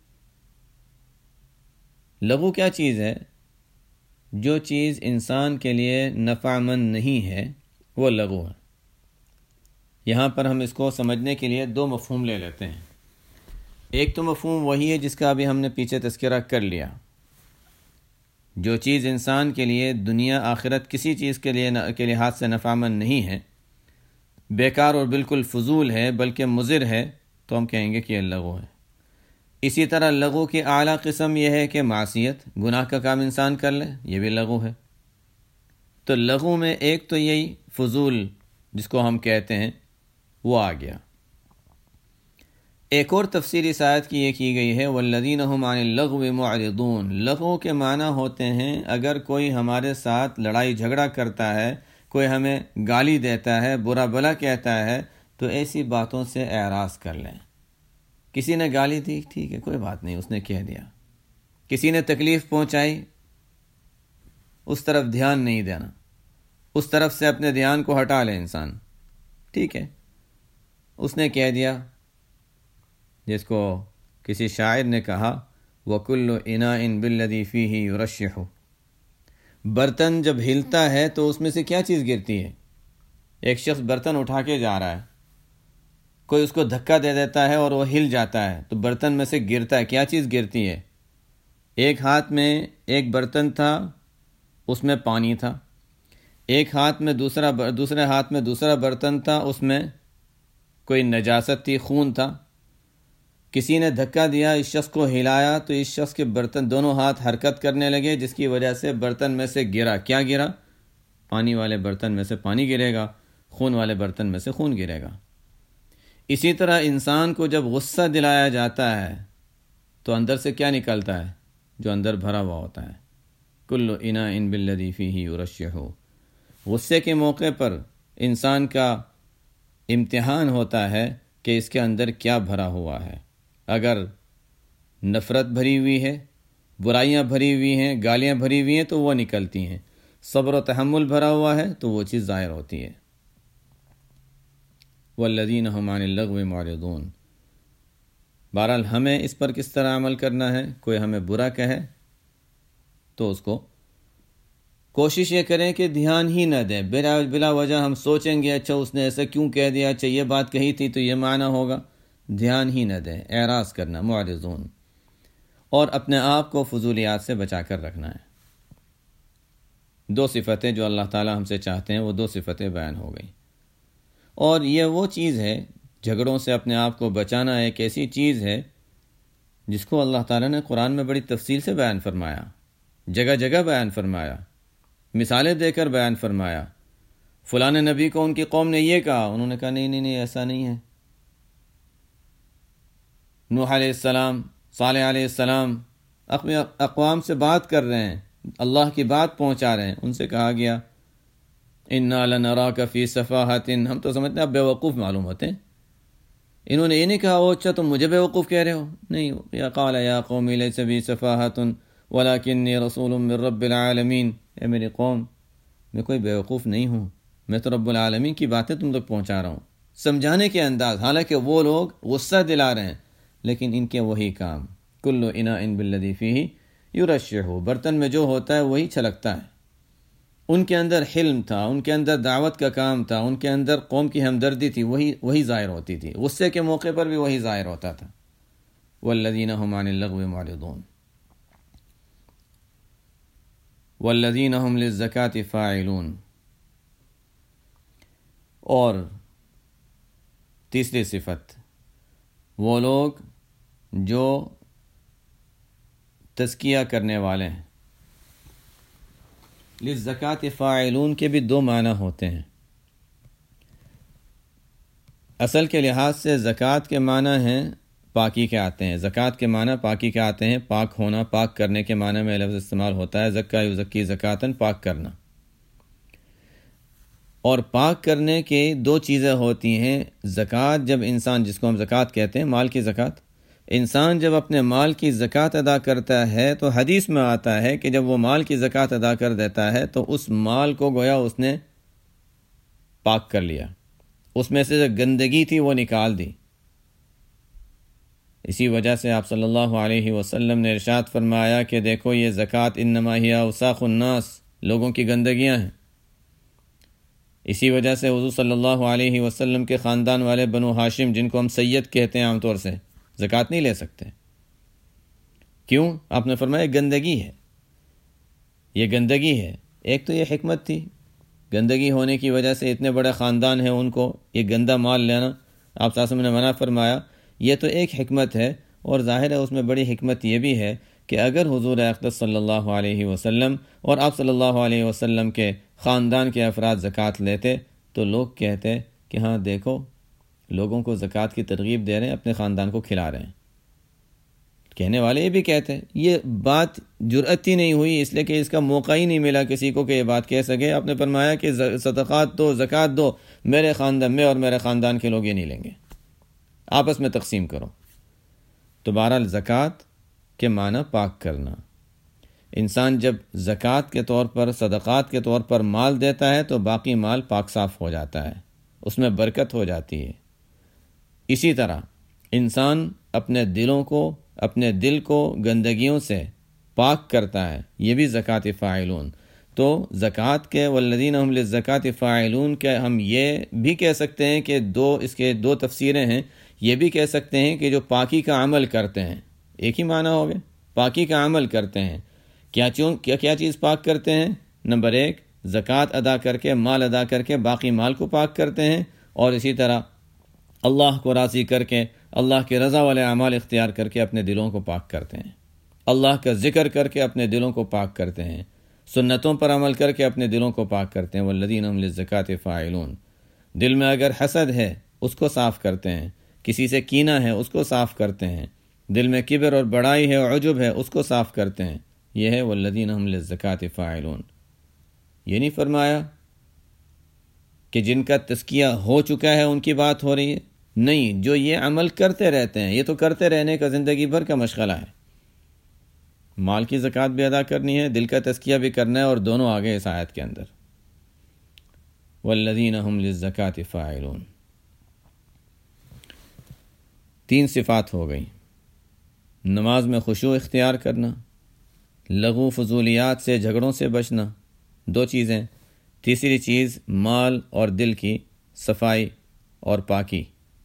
لغو کیا چیز ہے؟ جو چیز انسان کے لیے نفع مند نہیں ہے وہ لغو ہے۔ یہاں پر ہم اس کو سمجھنے کے لیے 2 مفہوم لے لیتے ہیں۔ ایک تو مفہوم وہی ہے جس کا ابھی ہم نے پیچھے تذکرہ کر لیا، جو چیز انسان کے لیے دنیا آخرت کسی چیز کے لحاظ سے نفع مند نہیں ہے، بیکار اور بالکل فضول ہے بلکہ مضر ہے، تو ہم کہیں گے کہ یہ لغو ہے۔ اسی طرح لغو کی اعلیٰ قسم یہ ہے کہ معصیت، گناہ کا کام انسان کر لے، یہ بھی لغو ہے۔ تو لغو میں ایک تو یہی فضول جس کو ہم کہتے ہیں وہ آ گیا۔ ایک اور تفسیر اس آیت کی یہ کی گئی ہے، والذین هم عن اللغو معرضون۔ لغو کے معنی ہوتے ہیں اگر کوئی ہمارے ساتھ لڑائی جھگڑا کرتا ہے، کوئی ہمیں گالی دیتا ہے، برا بھلا کہتا ہے، تو ایسی باتوں سے اعراض کر لیں۔ کسی نے گالی دی، ٹھیک ہے کوئی بات نہیں، اس نے کہہ دیا۔ کسی نے تکلیف پہنچائی، اس طرف دھیان نہیں دینا، اس طرف سے اپنے دھیان کو ہٹا لے انسان، ٹھیک ہے اس نے کہہ دیا، جس کو کسی شاعر نے کہا وَكُلُّ إِنَاءٍ بِالَّذِي فِيهِ يُرَشِّحُ، برتن جب ہلتا ہے تو اس میں سے کیا چیز گرتی ہے؟ ایک شخص برتن اٹھا کے جا رہا ہے، کوئی اس کو دھکا دے دیتا ہے اور وہ ہل جاتا ہے تو برتن میں سے گرتا ہے، کیا چیز گرتی ہے؟ ایک ہاتھ میں ایک برتن تھا، اس میں پانی تھا، ایک ہاتھ میں دوسرے ہاتھ میں دوسرا برتن تھا، اس میں کوئی نجاست تھی، خون تھا۔ کسی نے دھکا دیا، اس شخص کو ہلایا تو اس شخص کے برتن دونوں ہاتھ حرکت کرنے لگے، جس کی وجہ سے برتن میں سے گرا، کیا گرا؟ پانی والے برتن میں سے پانی گرے گا، خون والے برتن میں سے خون گرے گا۔ اسی طرح انسان کو جب غصہ دلایا جاتا ہے تو اندر سے کیا نکلتا ہے؟ جو اندر بھرا ہوا ہوتا ہے۔ کل اناء بالذی فیہ یرشح، غصے کے موقع پر انسان کا امتحان ہوتا ہے کہ اس کے اندر کیا بھرا ہوا ہے۔ اگر نفرت بھری ہوئی ہے، برائیاں بھری ہوئی ہیں، گالیاں بھری ہوئی ہیں تو وہ نکلتی ہیں، صبر و تحمل بھرا ہوا ہے تو وہ چیز ظاہر ہوتی ہے۔ والذین هم عن اللغو معرضون۔ بہرحال ہمیں اس پر کس طرح عمل کرنا ہے؟ کوئی ہمیں برا کہے تو اس کو کوشش یہ کریں کہ دھیان ہی نہ دیں، بلا وجہ ہم سوچیں گے اچھا اس نے ایسا کیوں کہہ دیا، اچھا یہ بات کہی تھی تو یہ معنی ہوگا، دھیان ہی نہ دیں، اعراض کرنا، معرضون، اور اپنے آپ کو فضولیات سے بچا کر رکھنا ہے۔ دو صفتیں جو اللہ تعالی ہم سے چاہتے ہیں وہ دو صفتیں بیان ہو گئی، اور یہ وہ چیز ہے، جھگڑوں سے اپنے آپ کو بچانا ایک ایسی چیز ہے جس کو اللہ تعالیٰ نے قرآن میں بڑی تفصیل سے بیان فرمایا، جگہ جگہ بیان فرمایا، مثالیں دے کر بیان فرمایا۔ فلاں نبی کو ان کی قوم نے یہ کہا، انہوں نے کہا نہیں ایسا نہیں ہے۔ نوح علیہ السلام، صالح علیہ السلام اپنے اقوام سے بات کر رہے ہیں، اللہ کی بات پہنچا رہے ہیں، ان سے کہا گیا انا لنراک فی صفاحۃ، ہم تو سمجھتے ہیں آپ بیوقوف معلوم ہوتے ہیں۔ انہوں نے یہ نہیں کہا وہ اچھا تم مجھے بیوقوف کہہ رہے ہو، نہیں، یا قال یا قوم لیس بی صفاحۃ ولکنی رسول من رب العالمین، اے میری قوم میں کوئی بیوقوف نہیں ہوں، میں تو رب العالمین کی باتیں تم تک پہنچا رہا ہوں۔ سمجھانے کے انداز، حالانکہ وہ لوگ غصہ دلا رہے ہیں لیکن ان کے وہی کام، کل اناء بالذی فیہ یرشح، برتن میں جو ہوتا ہے وہی چھلکتا ہے۔ ان کے اندر حلم تھا، ان کے اندر دعوت کا کام تھا، ان کے اندر قوم کی ہمدردی تھی، وہی ظاہر ہوتی تھی، غصے کے موقع پر بھی وہی ظاہر ہوتا تھا۔ والذین هم عن اللغو معرضون والذین هم للزکاة فاعلون۔ اور تیسری صفت، وہ لوگ جو تزکیہ کرنے والے ہیں۔ للزکاة فاعلون کے بھی دو معنی ہوتے ہیں۔ اصل کے لحاظ سے زکوٰۃ کے معنی ہیں پاکی کے آتے ہیں، زکوٰۃ کے معنی پاکی کے آتے ہیں، پاک ہونا، پاک کرنے کے معنی میں لفظ استعمال ہوتا ہے، زکا یزکی زکاتن، پاک کرنا۔ اور پاک کرنے کے دو چیزیں ہوتی ہیں، زکوٰۃ جب انسان، جس کو ہم زکوٰۃ کہتے ہیں، مال کی زکوٰۃ، انسان جب اپنے مال کی زکوٰۃ ادا کرتا ہے تو حدیث میں آتا ہے کہ جب وہ مال کی زکوٰۃ ادا کر دیتا ہے تو اس مال کو گویا اس نے پاک کر لیا، اس میں سے جو گندگی تھی وہ نکال دی۔ اسی وجہ سے آپ صلی اللہ علیہ وسلم نے ارشاد فرمایا کہ دیکھو یہ زکوٰۃ انما ہی اوساخ الناس، لوگوں کی گندگیاں ہیں۔ اسی وجہ سے حضور صلی اللہ علیہ وسلم کے خاندان والے بنو ہاشم، جن کو ہم سید کہتے ہیں عام طور سے، زکوٰۃ نہیں لے سکتے۔ کیوں؟ آپ نے فرمایا گندگی ہے، یہ گندگی ہے۔ ایک تو یہ حکمت تھی، گندگی ہونے کی وجہ سے اتنے بڑے خاندان ہیں ان کو یہ گندا مال لینا، آپ صلی اللہ علیہ وسلم نے منع فرمایا، یہ تو ایک حکمت ہے۔ اور ظاہر ہے اس میں بڑی حکمت یہ بھی ہے کہ اگر حضور اقدس صلی اللہ علیہ وسلم اور آپ صلی اللہ علیہ وسلم کے خاندان کے افراد زکوٰۃ لیتے تو لوگ کہتے کہ ہاں دیکھو لوگوں کو زکوٰۃ کی ترغیب دے رہے ہیں، اپنے خاندان کو کھلا رہے ہیں۔ کہنے والے یہ بھی کہتے، یہ بات جرأت ہی نہیں ہوئی، اس لیے کہ اس کا موقع ہی نہیں ملا کسی کو کہ یہ بات کہہ سکے۔ آپ نے فرمایا کہ صدقات دو، زکوٰۃ دو، میرے خاندان میں اور میرے خاندان کے لوگ یہ نہیں لیں گے، آپس میں تقسیم کرو۔ تو بہرحال زکوٰۃ کے معنی پاک کرنا، انسان جب زکوٰۃ کے طور پر، صدقات کے طور پر مال دیتا ہے تو باقی مال پاک صاف ہو جاتا ہے، اس میں برکت ہو جاتی ہے۔ اسی طرح انسان اپنے دل کو گندگیوں سے پاک کرتا ہے، یہ بھی زکوٰۃ فاعلون۔ تو زکوٰۃ کے والذین هم للزکاة فاعلون کے ہم یہ بھی کہہ سکتے ہیں کہ اس کے دو تفسیریں ہیں، یہ بھی کہہ سکتے ہیں کہ جو پاکی کا عمل کرتے ہیں، ایک ہی معنی ہو گئے، پاکی کا عمل کرتے ہیں۔ کیا چیز پاک کرتے ہیں؟ نمبر ایک، زکوٰۃ ادا کر کے، مال ادا کر کے باقی مال کو پاک کرتے ہیں، اور اسی طرح اللہ کو راضی کر کے، اللہ کے رضا والے اعمال اختیار کر کے اپنے دلوں کو پاک کرتے ہیں، اللہ کا ذکر کر کے اپنے دلوں کو پاک کرتے ہیں، سنتوں پر عمل کر کے اپنے دلوں کو پاک کرتے ہیں۔ والذین هم للزکاة فاعلون، دل میں اگر حسد ہے اس کو صاف کرتے ہیں، کسی سے کینہ ہے اس کو صاف کرتے ہیں، دل میں کبر اور بڑائی ہے اور عجب ہے اس کو صاف کرتے ہیں، یہ ہے والذین هم للزکاة فاعلون۔ یہ نہیں فرمایا کہ جن کا تزکیہ ہو چکا ہے ان کی بات ہو رہی ہے، نہیں، جو یہ عمل کرتے رہتے ہیں، یہ تو کرتے رہنے کا زندگی بھر کا مشغلہ ہے۔ مال کی زکوٰۃ بھی ادا کرنی ہے، دل کا تزکیہ بھی کرنا ہے، اور دونوں آگے اس آیت کے اندر والذین هم للزکاة فاعلون۔ 3 صفات ہو گئی، نماز میں خشوع اختیار کرنا، لغو فضولیات سے، جھگڑوں سے بچنا، 2 چیزیں، تیسری چیز مال اور دل کی صفائی اور پاکی،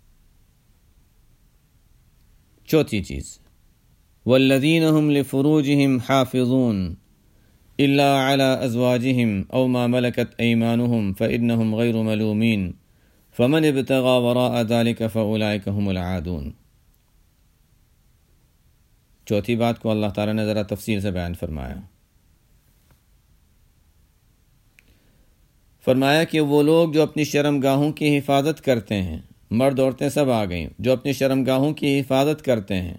چوتھی چیز والذین هم لفروجهم حافظون الا على ازواجهم او ما ملكت ايمانهم فانهم غير ملومين فمن ابتغى وراء ذلك فاولئك هم العادون۔ چوتھی بات کو اللہ تعالیٰ نے ذرا تفصیل سے بیان فرمایا کہ وہ لوگ جو اپنی شرمگاہوں کی حفاظت کرتے ہیں، مرد عورتیں سب آ گئیں، جو اپنی شرمگاہوں کی حفاظت کرتے ہیں۔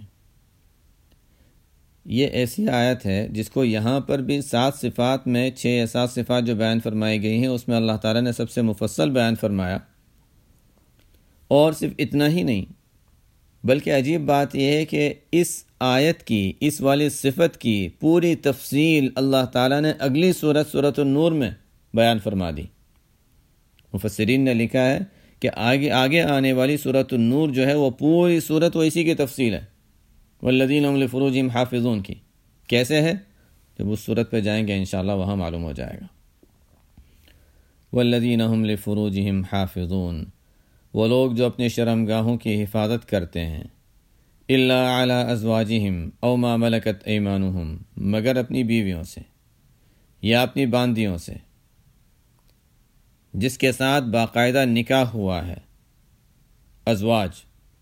یہ ایسی آیت ہے جس کو یہاں پر بھی 7 صفات میں 6 یا 7 صفات جو بیان فرمائی گئی ہیں اس میں اللہ تعالیٰ نے سب سے مفصل بیان فرمایا۔ اور صرف اتنا ہی نہیں، بلکہ عجیب بات یہ ہے کہ اس آیت کی، اس والی صفت کی پوری تفصیل اللہ تعالیٰ نے اگلی سورۃ النور میں بیان فرما دی۔ مفسرین نے لکھا ہے کہ آگے آنے والی سورۃ النور جو ہے وہ پوری سورت وہ اسی کی تفصیل ہے، والذین هم لفروجہم حافظون کی۔ کیسے ہے؟ جب اس سورت پہ جائیں گے انشاءاللہ وہاں معلوم ہو جائے گا۔ والذین هم لفروجہم حافظون، وہ لوگ جو اپنی شرمگاہوں کی حفاظت کرتے ہیں، الا علی ازواجہم او ما ملکت ایمانہم، مگر اپنی بیویوں سے یا اپنی باندیوں سے جس کے ساتھ باقاعدہ نکاح ہوا ہے، ازواج۔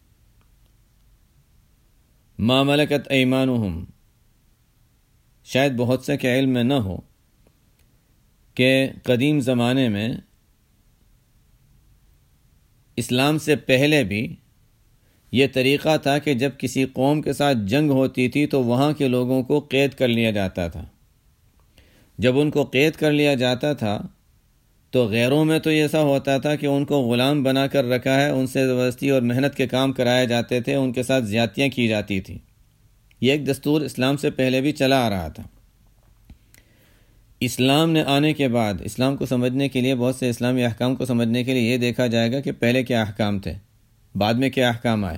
ما ملکت ایمانہم، شاید بہت سے کے علم میں نہ ہو کہ قدیم زمانے میں اسلام سے پہلے بھی یہ طریقہ تھا کہ جب کسی قوم کے ساتھ جنگ ہوتی تھی تو وہاں کے لوگوں کو قید کر لیا جاتا تھا۔ جب ان کو قید کر لیا جاتا تھا تو غیروں میں تو ایسا ہوتا تھا کہ ان کو غلام بنا کر رکھا ہے، ان سے زبردستی اور محنت کے کام کرائے جاتے تھے، ان کے ساتھ زیادتیاں کی جاتی تھیں۔ یہ ایک دستور اسلام سے پہلے بھی چلا آ رہا تھا۔ اسلام نے آنے کے بعد اسلام کو سمجھنے کے لیے، بہت سے اسلامی احکام کو سمجھنے کے لیے یہ دیکھا جائے گا کہ پہلے کیا احکام تھے، بعد میں کیا احکام آئے۔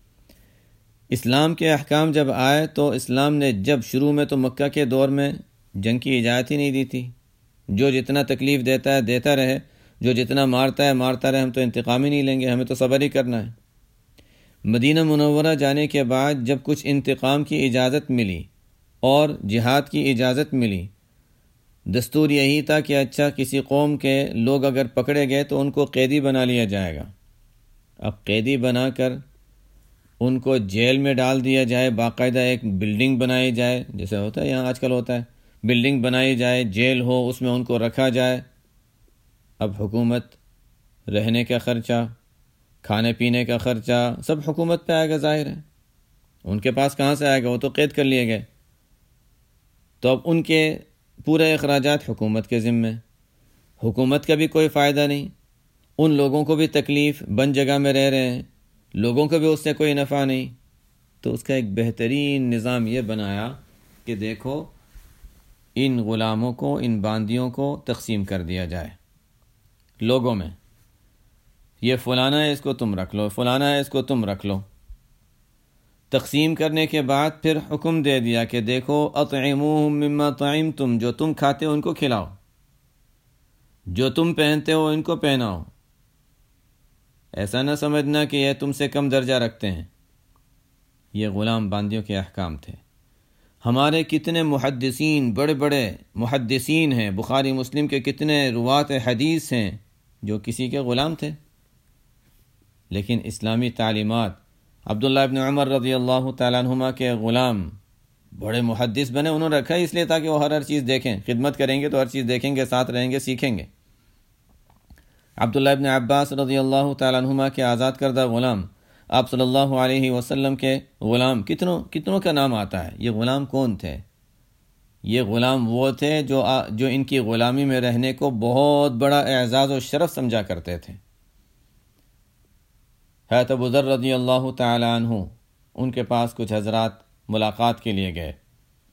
اسلام کے احکام جب آئے تو اسلام نے جب شروع میں تو مکہ کے دور میں جنگ کی اجازت ہی نہیں دی تھی، جو جتنا تکلیف دیتا ہے دیتا رہے، جو جتنا مارتا ہے مارتا رہے، ہم تو انتقام ہی نہیں لیں گے، ہمیں تو صبر ہی کرنا ہے۔ مدینہ منورہ جانے کے بعد جب کچھ انتقام کی اجازت ملی اور جہاد کی اجازت ملی، دستور یہی تھا کہ اچھا کسی قوم کے لوگ اگر پکڑے گئے تو ان کو قیدی بنا لیا جائے گا۔ اب قیدی بنا کر ان کو جیل میں ڈال دیا جائے، باقاعدہ ایک بلڈنگ بنائی جائے، جیسے ہوتا ہے یہاں آج کل ہوتا ہے، بلڈنگ بنائی جائے، جیل ہو، اس میں ان کو رکھا جائے۔ اب حکومت، رہنے کا خرچہ، کھانے پینے کا خرچہ سب حکومت پہ آئے گا، ظاہر ہے۔ ان کے پاس کہاں سے آئے گا، وہ تو قید کر لیے گئے۔ تو اب ان کے پورے اخراجات حکومت کے ذمے، حکومت کا بھی کوئی فائدہ نہیں، ان لوگوں کو بھی تکلیف، بند جگہ میں رہ رہے ہیں، لوگوں کو بھی اس سے کوئی نفع نہیں۔ تو اس کا ایک بہترین نظام یہ بنایا کہ دیکھو ان غلاموں کو، ان باندیوں کو تقسیم کر دیا جائے لوگوں میں، یہ فلانا ہے اس کو تم رکھ لو، فلانا ہے اس کو تم رکھ لو۔ تقسیم کرنے کے بعد پھر حکم دے دیا کہ دیکھو اطعموہم مما طعمتم، جو تم کھاتے ہو ان کو کھلاؤ، جو تم پہنتے ہو ان کو پہناؤ۔ ایسا نہ سمجھنا کہ یہ تم سے کم درجہ رکھتے ہیں۔ یہ غلام باندیوں کے احکام تھے۔ ہمارے کتنے محدثین، بڑے بڑے محدثین ہیں، بخاری مسلم کے کتنے روات حدیث ہیں جو کسی کے غلام تھے، لیکن اسلامی تعلیمات، عبداللہ ابن عمر رضی اللہ تعالیٰ عنہما کے غلام بڑے محدث بنے، انہوں نے رکھا اس لیے تاکہ وہ ہر چیز دیکھیں، خدمت کریں گے تو ہر چیز دیکھیں گے، ساتھ رہیں گے، سیکھیں گے۔ عبداللہ ابن عباس رضی اللہ تعالیٰ عنہما کے آزاد کردہ غلام، آپ صلی اللہ علیہ وسلم کے غلام، کتنوں کا نام آتا ہے۔ یہ غلام کون تھے؟ یہ غلام وہ تھے جو ان کی غلامی میں رہنے کو بہت بڑا اعزاز و شرف سمجھا کرتے تھے۔ حضرت ابو ذر رضی اللہ تعالی عنہ، ان کے پاس کچھ حضرات ملاقات کے لیے گئے،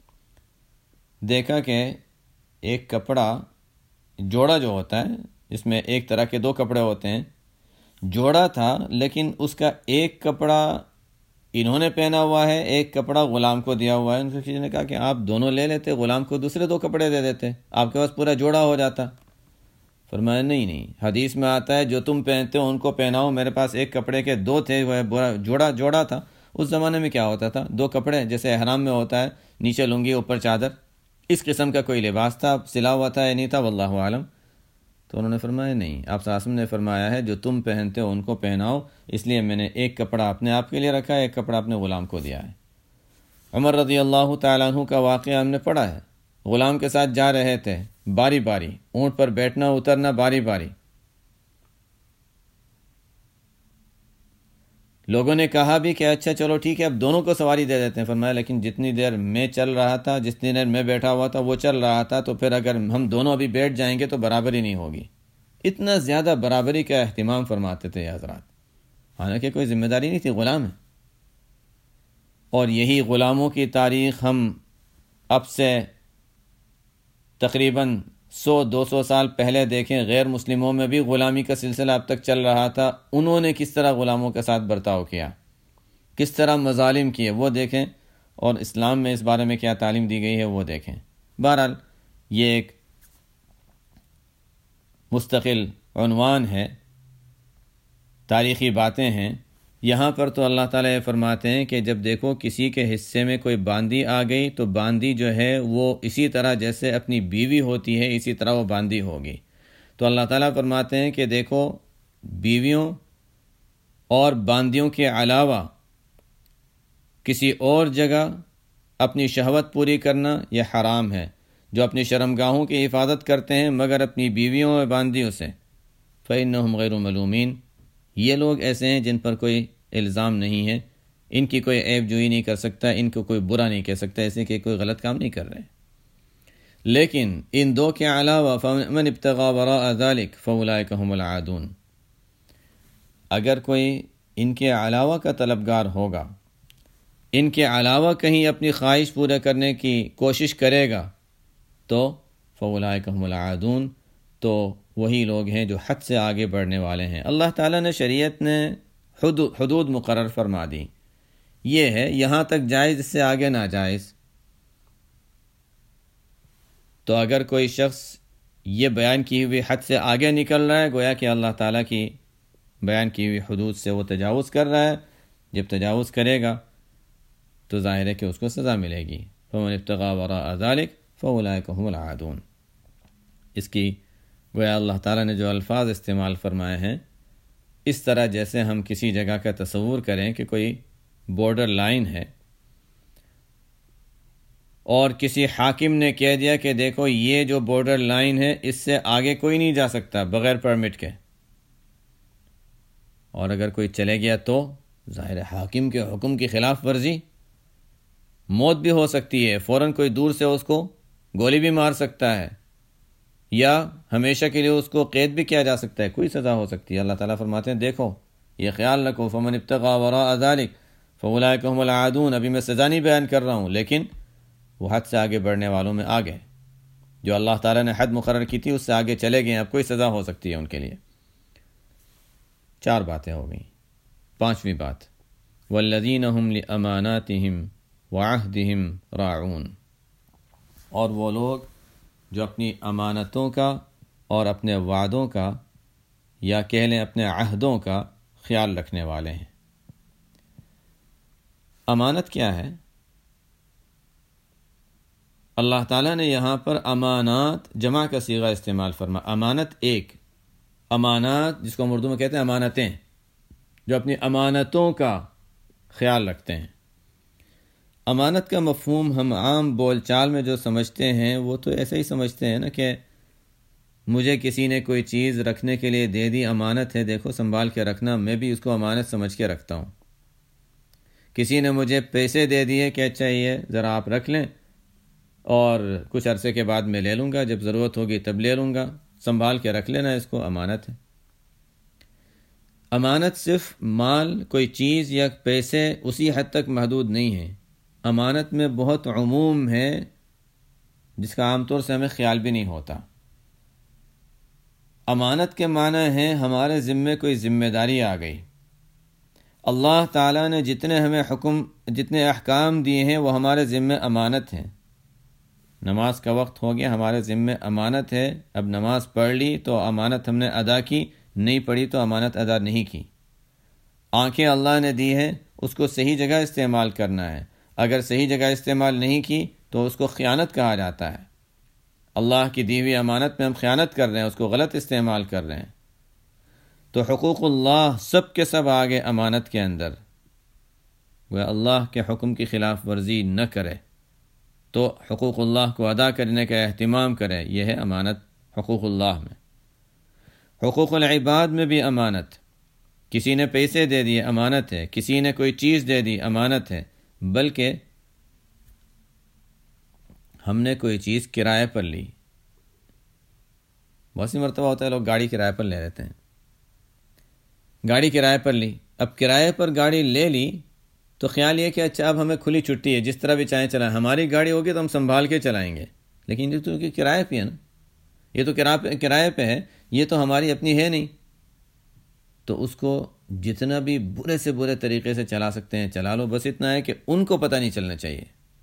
دیکھا کہ ایک کپڑا، جوڑا جو ہوتا ہے جس میں ایک طرح کے 2 کپڑے ہوتے ہیں، جوڑا تھا لیکن اس کا ایک کپڑا انہوں نے پہنا ہوا ہے، ایک کپڑا غلام کو دیا ہوا ہے. ان سے کسی نے کہا کہ آپ دونوں لے لیتے، غلام کو دوسرے 2 کپڑے دے دیتے، آپ کے پاس پورا جوڑا ہو جاتا. فرمایا نہیں، حدیث میں آتا ہے جو تم پہنتے ہو ان کو پہناؤ. میرے پاس ایک کپڑے کے 2 تھے، وہ جوڑا تھا. اس زمانے میں کیا ہوتا تھا، 2 کپڑے، جیسے احرام میں ہوتا ہے، نیچے لنگی اوپر چادر، اس قسم کا کوئی لباس تھا، سلا ہوا تھا یا نہیں تھا، واللہ عالم. تو انہوں نے فرمایا نہیں، آپ صلی اللہ علیہ وسلم نے فرمایا ہے جو تم پہنتے ہو ان کو پہناؤ، اس لیے میں نے ایک کپڑا اپنے آپ کے لیے رکھا ہے، ایک کپڑا اپنے غلام کو دیا ہے. عمر رضی اللہ تعالیٰ عنہ کا واقعہ ہم نے پڑھا ہے. غلام کے ساتھ جا رہے تھے، باری باری اونٹ پر بیٹھنا اترنا، باری باری. لوگوں نے کہا بھی کہ اچھا چلو ٹھیک ہے اب دونوں کو سواری دے دیتے ہیں. فرمایا لیکن جتنی دیر میں چل رہا تھا، جتنی دیر میں بیٹھا ہوا تھا وہ چل رہا تھا، تو پھر اگر ہم دونوں ابھی بیٹھ جائیں گے تو برابری نہیں ہوگی. اتنا زیادہ برابری کا اہتمام فرماتے تھے یہ حضرات. حالانکہ کوئی ذمہ داری نہیں تھی، غلام ہے. اور یہی غلاموں کی تاریخ ہم اب سے تقریباً 100-200 سال پہلے دیکھیں، غیر مسلموں میں بھی غلامی کا سلسلہ اب تک چل رہا تھا. انہوں نے کس طرح غلاموں کے ساتھ برتاؤ کیا، کس طرح مظالم کیے، وہ دیکھیں. اور اسلام میں اس بارے میں کیا تعلیم دی گئی ہے وہ دیکھیں. بہرحال یہ ایک مستقل عنوان ہے، تاریخی باتیں ہیں. یہاں پر تو اللہ تعالیٰ یہ فرماتے ہیں کہ جب دیکھو کسی کے حصے میں کوئی باندی آ گئی تو باندی جو ہے وہ اسی طرح جیسے اپنی بیوی ہوتی ہے اسی طرح وہ باندی ہوگی. تو اللہ تعالیٰ فرماتے ہیں کہ دیکھو بیویوں اور باندیوں کے علاوہ کسی اور جگہ اپنی شہوت پوری کرنا یہ حرام ہے. جو اپنی شرمگاہوں کی حفاظت کرتے ہیں مگر اپنی بیویوں اور باندیوں سے، فإنہم غیر ملومین، یہ لوگ ایسے ہیں جن پر کوئی الزام نہیں ہے، ان کی کوئی عیب جوئی نہیں کر سکتا، ان کو کوئی برا نہیں کہہ سکتا، ایسے کہ کوئی غلط کام نہیں کر رہے. لیکن ان 2 کے علاوہ فمن ابتغى وراء ذلك فاولئک هم العادون، اگر کوئی ان کے علاوہ کا طلبگار ہوگا، ان کے علاوہ کہیں اپنی خواہش پورا کرنے کی کوشش کرے گا تو فاولئک هم العادون، تو وہی لوگ ہیں جو حد سے آگے بڑھنے والے ہیں. اللہ تعالیٰ نے شریعت نے حدود مقرر فرما دی، یہ ہے یہاں تک جائز، اس سے آگے ناجائز. تو اگر کوئی شخص یہ بیان کی ہوئی حد سے آگے نکل رہا ہے، گویا کہ اللہ تعالیٰ کی بیان کی ہوئی حدود سے وہ تجاوز کر رہا ہے. جب تجاوز کرے گا تو ظاہر ہے کہ اس کو سزا ملے گی. فمن ابتغى وراء ذلك فاولئک هم العادون. اس کی گویا اللہ تعالیٰ نے جو الفاظ استعمال فرمائے ہیں، اس طرح جیسے ہم کسی جگہ کا تصور کریں کہ کوئی بارڈر لائن ہے اور کسی حاکم نے کہہ دیا کہ دیکھو یہ جو بارڈر لائن ہے اس سے آگے کوئی نہیں جا سکتا بغیر پرمٹ کے، اور اگر کوئی چلے گیا تو ظاہر حاکم کے حکم کی خلاف ورزی، موت بھی ہو سکتی ہے، فوراً کوئی دور سے اس کو گولی بھی مار سکتا ہے یا ہمیشہ کے لیے اس کو قید بھی کیا جا سکتا ہے، کوئی سزا ہو سکتی ہے. اللہ تعالیٰ فرماتے ہیں دیکھو یہ خیال رکھو، فمن ابتغى وراء ذلك فاولئک هم العادون. ابھی میں سزا نہیں بیان کر رہا ہوں، لیکن وہ حد سے آگے بڑھنے والوں میں آگے، جو اللہ تعالیٰ نے حد مقرر کی تھی اس سے آگے چلے گئے، اب کوئی سزا ہو سکتی ہے ان کے لیے. 4 باتیں ہو گئیں. 5ویں بات، والذین هم لاماناتهم وعہدهم راعون، اور وہ لوگ جو اپنی امانتوں کا اور اپنے وعدوں کا یا کہہ لیں اپنے عہدوں کا خیال رکھنے والے ہیں. امانت کیا ہے؟ اللہ تعالیٰ نے یہاں پر امانات جمع کا صیغہ استعمال فرما. امانت ایک، امانات جس کو ہم اردو میں کہتے ہیں امانتیں، جو اپنی امانتوں کا خیال رکھتے ہیں. امانت کا مفہوم ہم عام بول چال میں جو سمجھتے ہیں وہ تو ایسے ہی سمجھتے ہیں نا کہ مجھے کسی نے کوئی چیز رکھنے کے لیے دے دی، امانت ہے، دیکھو سنبھال کے رکھنا، میں بھی اس کو امانت سمجھ کے رکھتا ہوں. کسی نے مجھے پیسے دے دیے کہ اچھا یہ ذرا آپ رکھ لیں اور کچھ عرصے کے بعد میں لے لوں گا، جب ضرورت ہوگی تب لے لوں گا، سنبھال کے رکھ لینا، اس کو امانت ہے. امانت صرف مال، کوئی چیز یا پیسے اسی حد تک محدود نہیں ہے. امانت میں بہت عموم ہے جس کا عام طور سے ہمیں خیال بھی نہیں ہوتا. امانت کے معنی ہے ہمارے ذمے کوئی ذمہ داری آ گئی. اللہ تعالیٰ نے جتنے ہمیں جتنے احکام دیے ہیں وہ ہمارے ذمہ امانت ہیں۔ نماز کا وقت ہو گیا، ہمارے ذمہ امانت ہے، اب نماز پڑھ لی تو امانت ہم نے ادا کی، نہیں پڑھی تو امانت ادا نہیں کی۔ آنکھیں اللہ نے دی ہیں، اس کو صحیح جگہ استعمال کرنا ہے، اگر صحیح جگہ استعمال نہیں کی تو اس کو خیانت کہا جاتا ہے۔ اللہ کی دی ہوئی امانت میں ہم خیانت کر رہے ہیں، اس کو غلط استعمال کر رہے ہیں۔ تو حقوق اللہ سب کے سب آگے امانت کے اندر، وہ اللہ کے حکم کی خلاف ورزی نہ کرے تو حقوق اللہ کو ادا کرنے کا اہتمام کرے، یہ ہے امانت حقوق اللہ میں۔ حقوق العباد میں بھی امانت، کسی نے پیسے دے دیے امانت ہے، کسی نے کوئی چیز دے دی امانت ہے، بلکہ ہم نے کوئی چیز کرائے پر لی۔ بہت سی مرتبہ ہوتا ہے لوگ گاڑی کرائے پر لے لیتے ہیں، گاڑی کرائے پر لی، اب کرائے پر گاڑی لے لی تو خیال یہ کہ اچھا اب ہمیں کھلی چھٹی ہے، جس طرح بھی چاہیں چلائیں، ہماری گاڑی ہوگی تو ہم سنبھال کے چلائیں گے، لیکن یہ تو کرائے پہ ہے نا، یہ تو کرائے پہ ہے، یہ تو ہماری اپنی ہے نہیں، تو اس کو جتنا بھی برے سے برے طریقے سے چلا سکتے ہیں چلا لو، بس اتنا ہے کہ ان کو پتہ نہیں چلنا چاہیے۔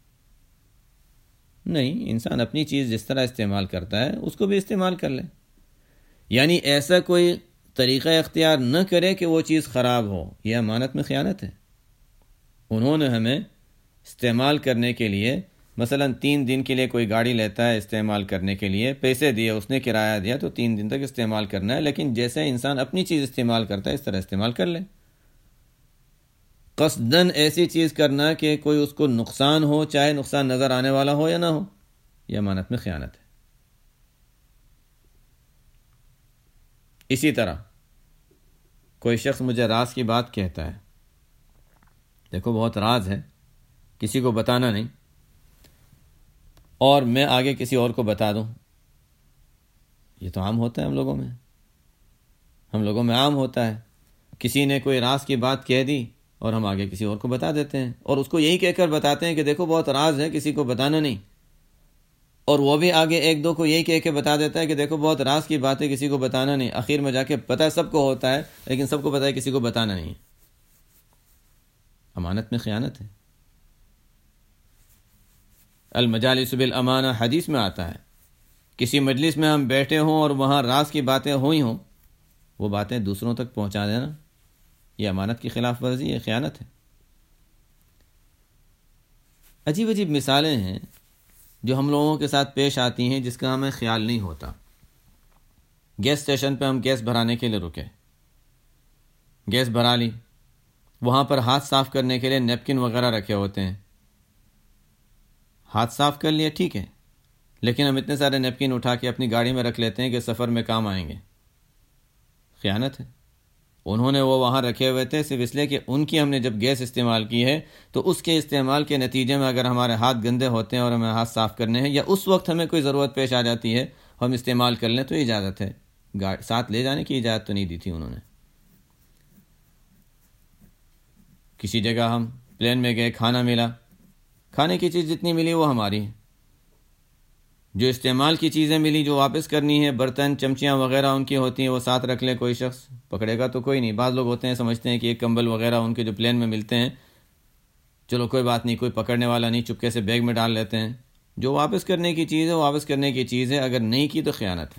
نہیں، انسان اپنی چیز جس طرح استعمال کرتا ہے اس کو بھی استعمال کر لے، یعنی ایسا کوئی طریقہ اختیار نہ کرے کہ وہ چیز خراب ہو، یہ امانت میں خیانت ہے۔ انہوں نے ہمیں استعمال کرنے کے لیے مثلا 3 دن کے لیے کوئی گاڑی لیتا ہے استعمال کرنے کے لیے، پیسے دیے، اس نے کرایہ دیا تو 3 دن تک استعمال کرنا ہے، لیکن جیسے انسان اپنی چیز استعمال کرتا ہے اس طرح استعمال کر لے۔ قصداً ایسی چیز کرنا کہ کوئی اس کو نقصان ہو، چاہے نقصان نظر آنے والا ہو یا نہ ہو، یہ امانت میں خیانت ہے۔ اسی طرح کوئی شخص مجھے راز کی بات کہتا ہے، دیکھو بہت راز ہے، کسی کو بتانا نہیں، اور میں آگے کسی اور کو بتا دوں، یہ تو عام ہوتا ہے ہم لوگوں میں عام ہوتا ہے، کسی نے کوئی راز کی بات کہہ دی اور ہم آگے کسی اور کو بتا دیتے ہیں، اور اس کو یہی کہہ کر بتاتے ہیں کہ دیکھو بہت راز ہے، کسی کو بتانا نہیں، اور وہ بھی آگے 1-2 کو یہی کہہ کے بتا دیتا ہے کہ دیکھو بہت راز کی بات ہے، کسی کو بتانا نہیں، آخر میں جا کے پتہ سب کو ہوتا ہے لیکن سب کو پتہ ہے کسی کو بتانا نہیں ہے۔ امانت میں خیانت ہے۔ المجالس بالامانہ حدیث میں آتا ہے، کسی مجلس میں ہم بیٹھے ہوں اور وہاں راز کی باتیں ہوئی ہوں، وہ باتیں دوسروں تک پہنچا دینا، یہ امانت کی خلاف ورزی، یہ خیانت ہے۔ عجیب عجیب مثالیں ہیں جو ہم لوگوں کے ساتھ پیش آتی ہیں جس کا ہمیں خیال نہیں ہوتا۔ گیس اسٹیشن پہ ہم گیس بھرانے کے لیے رکے، گیس بھرا لی، وہاں پر ہاتھ صاف کرنے کے لیے نیپکن وغیرہ رکھے ہوتے ہیں، ہاتھ صاف کر لیا ٹھیک ہے، لیکن ہم اتنے سارے نیپکن اٹھا کے اپنی گاڑی میں رکھ لیتے ہیں کہ سفر میں کام آئیں گے، خیانت ہے۔ انہوں نے وہ وہاں رکھے ہوئے تھے صرف اس لیے کہ ان کی ہم نے جب گیس استعمال کی ہے تو اس کے استعمال کے نتیجے میں اگر ہمارے ہاتھ گندے ہوتے ہیں اور ہمیں ہاتھ صاف کرنے ہیں، یا اس وقت ہمیں کوئی ضرورت پیش آ جاتی ہے ہم استعمال کر لیں تو اجازت ہے، ساتھ لے جانے کی اجازت تو نہیں دی تھی انہوں نے۔ کسی جگہ ہم پلین میں گئے، کھانا ملا، کھانے کی چیز جتنی ملی وہ ہماری ہے، جو استعمال کی چیزیں ملی جو واپس کرنی ہے، برتن چمچیاں وغیرہ ان کی ہوتی ہیں وہ ساتھ رکھ لے، کوئی شخص پکڑے گا تو کوئی نہیں۔ بعض لوگ ہوتے ہیں سمجھتے ہیں کہ یہ کمبل وغیرہ ان کے جو پلین میں ملتے ہیں چلو کوئی بات نہیں، کوئی پکڑنے والا نہیں، چپکے سے بیگ میں ڈال لیتے ہیں، جو واپس کرنے کی چیز ہے واپس کرنے کی چیز ہے، اگر نہیں کی تو خیانت ہے۔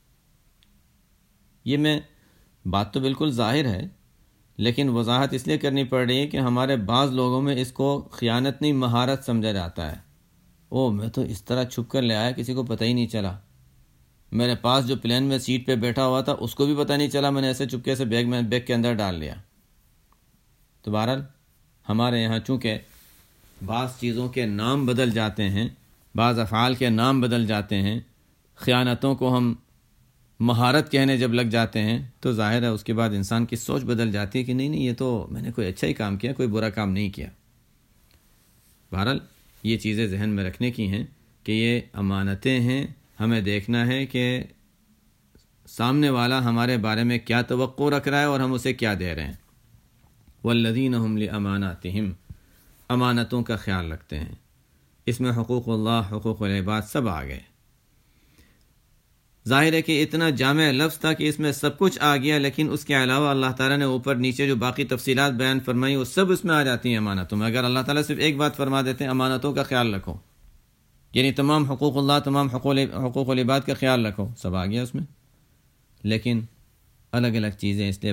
یہ میں بات تو بالکل ظاہر ہے لیکن وضاحت اس لیے کرنی پڑ رہی ہے کہ ہمارے بعض لوگوں میں اس کو خیانت نہیں مہارت سمجھا جاتا ہے۔ میں تو اس طرح چھپ کر لے آیا، کسی کو پتہ ہی نہیں چلا، میرے پاس جو پلین میں سیٹ پہ بیٹھا ہوا تھا اس کو بھی پتہ نہیں چلا، میں نے ایسے چپکے سے بیگ کے اندر ڈال لیا۔ تو بہرحال ہمارے یہاں چونکہ بعض چیزوں کے نام بدل جاتے ہیں، بعض افعال کے نام بدل جاتے ہیں، خیانتوں کو ہم مہارت کہنے جب لگ جاتے ہیں تو ظاہر ہے اس کے بعد انسان کی سوچ بدل جاتی ہے کہ نہیں یہ تو میں نے کوئی اچھا ہی کام کیا، کوئی برا کام نہیں کیا۔ بہرحال یہ چیزیں ذہن میں رکھنے کی ہیں کہ یہ امانتیں ہیں، ہمیں دیکھنا ہے کہ سامنے والا ہمارے بارے میں کیا توقع رکھ رہا ہے اور ہم اسے کیا دے رہے ہیں۔ والذین هم لاماناتہم، امانتوں کا خیال رکھتے ہیں، اس میں حقوق اللہ، حقوق العباد سب آ گئے۔ ظاہر ہے کہ اتنا جامع لفظ تھا کہ اس میں سب کچھ آ گیا، لیکن اس کے علاوہ اللہ تعالیٰ نے اوپر نیچے جو باقی تفصیلات بیان فرمائی وہ سب اس میں آ جاتی ہیں امانتوں میں۔ اگر اللہ تعالیٰ صرف ایک بات فرما دیتے ہیں امانتوں کا خیال رکھو، یعنی تمام حقوق اللہ، تمام حقوق العباد کا خیال رکھو، سب آ گیا اس میں۔ لیکن الگ الگ چیزیں اس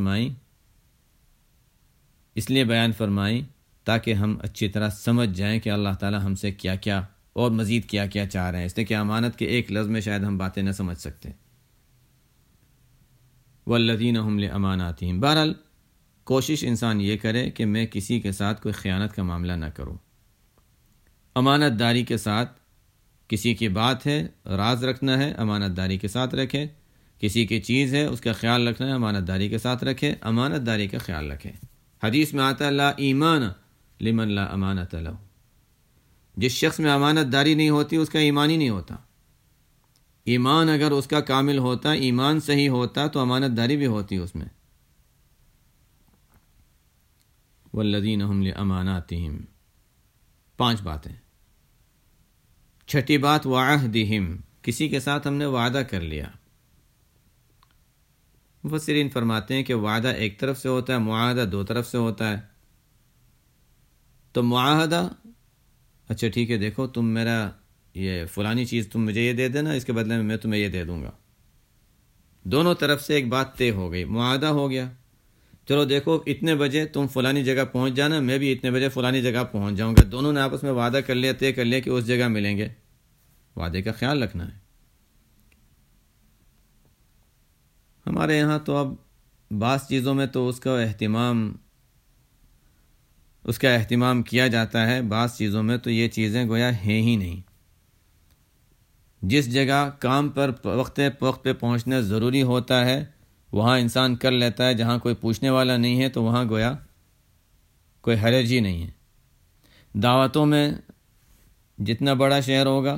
لیے بیان فرمائیں تاکہ ہم اچھی طرح سمجھ جائیں کہ اللہ تعالیٰ ہم سے کیا کیا اور مزید کیا کیا چاہ رہے ہیں، اس لیے کہ امانت کے ایک لفظ میں شاید ہم باتیں نہ سمجھ سکتے۔ والذین هم لاماناتہم، بہرحال کوشش انسان یہ کرے کہ میں کسی کے ساتھ کوئی خیانت کا معاملہ نہ کروں۔ امانت داری کے ساتھ کسی کی بات ہے راز رکھنا ہے، امانت داری کے ساتھ رکھے، کسی کی چیز ہے اس کا خیال رکھنا ہے، امانت داری کے ساتھ رکھے، امانت داری کا خیال رکھے۔ حدیث میں آتا ہے لا ایمان لمن لا امانت لہ، جس شخص میں امانت داری نہیں ہوتی اس کا ایمان ہی نہیں ہوتا۔ ایمان اگر اس کا کامل ہوتا، ایمان صحیح ہوتا تو امانت داری بھی ہوتی اس میں۔ والذین هم لاماناتہم، 5 باتیں۔ چھٹی بات وعہدہم، کسی کے ساتھ ہم نے وعدہ کر لیا۔ مفسرین فرماتے ہیں کہ وعدہ ایک طرف سے ہوتا ہے، معاہدہ 2 طرف سے ہوتا ہے۔ تو معاہدہ، اچھا ٹھیک ہے دیکھو تم میرا یہ فلانی چیز تم مجھے یہ دے دینا، اس کے بدلے میں تمہیں یہ دے دوں گا، دونوں طرف سے ایک بات طے ہو گئی، معاہدہ ہو گیا۔ چلو دیکھو اتنے بجے تم فلانی جگہ پہنچ جانا، میں بھی اتنے بجے فلانی جگہ پہنچ جاؤں گا، دونوں نے آپس میں وعدہ کر لیا، طے کر لیا کہ اس جگہ ملیں گے۔ وعدے کا خیال رکھنا ہے۔ ہمارے یہاں تو اب بعض چیزوں میں تو اس کا اہتمام کیا جاتا ہے، بعض چیزوں میں تو یہ چیزیں گویا ہیں ہی نہیں۔ جس جگہ کام پر وقت پہ پہنچنا ضروری ہوتا ہے وہاں انسان کر لیتا ہے، جہاں کوئی پوچھنے والا نہیں ہے تو وہاں گویا کوئی حرج ہی نہیں ہے۔ دعوتوں میں جتنا بڑا شہر ہوگا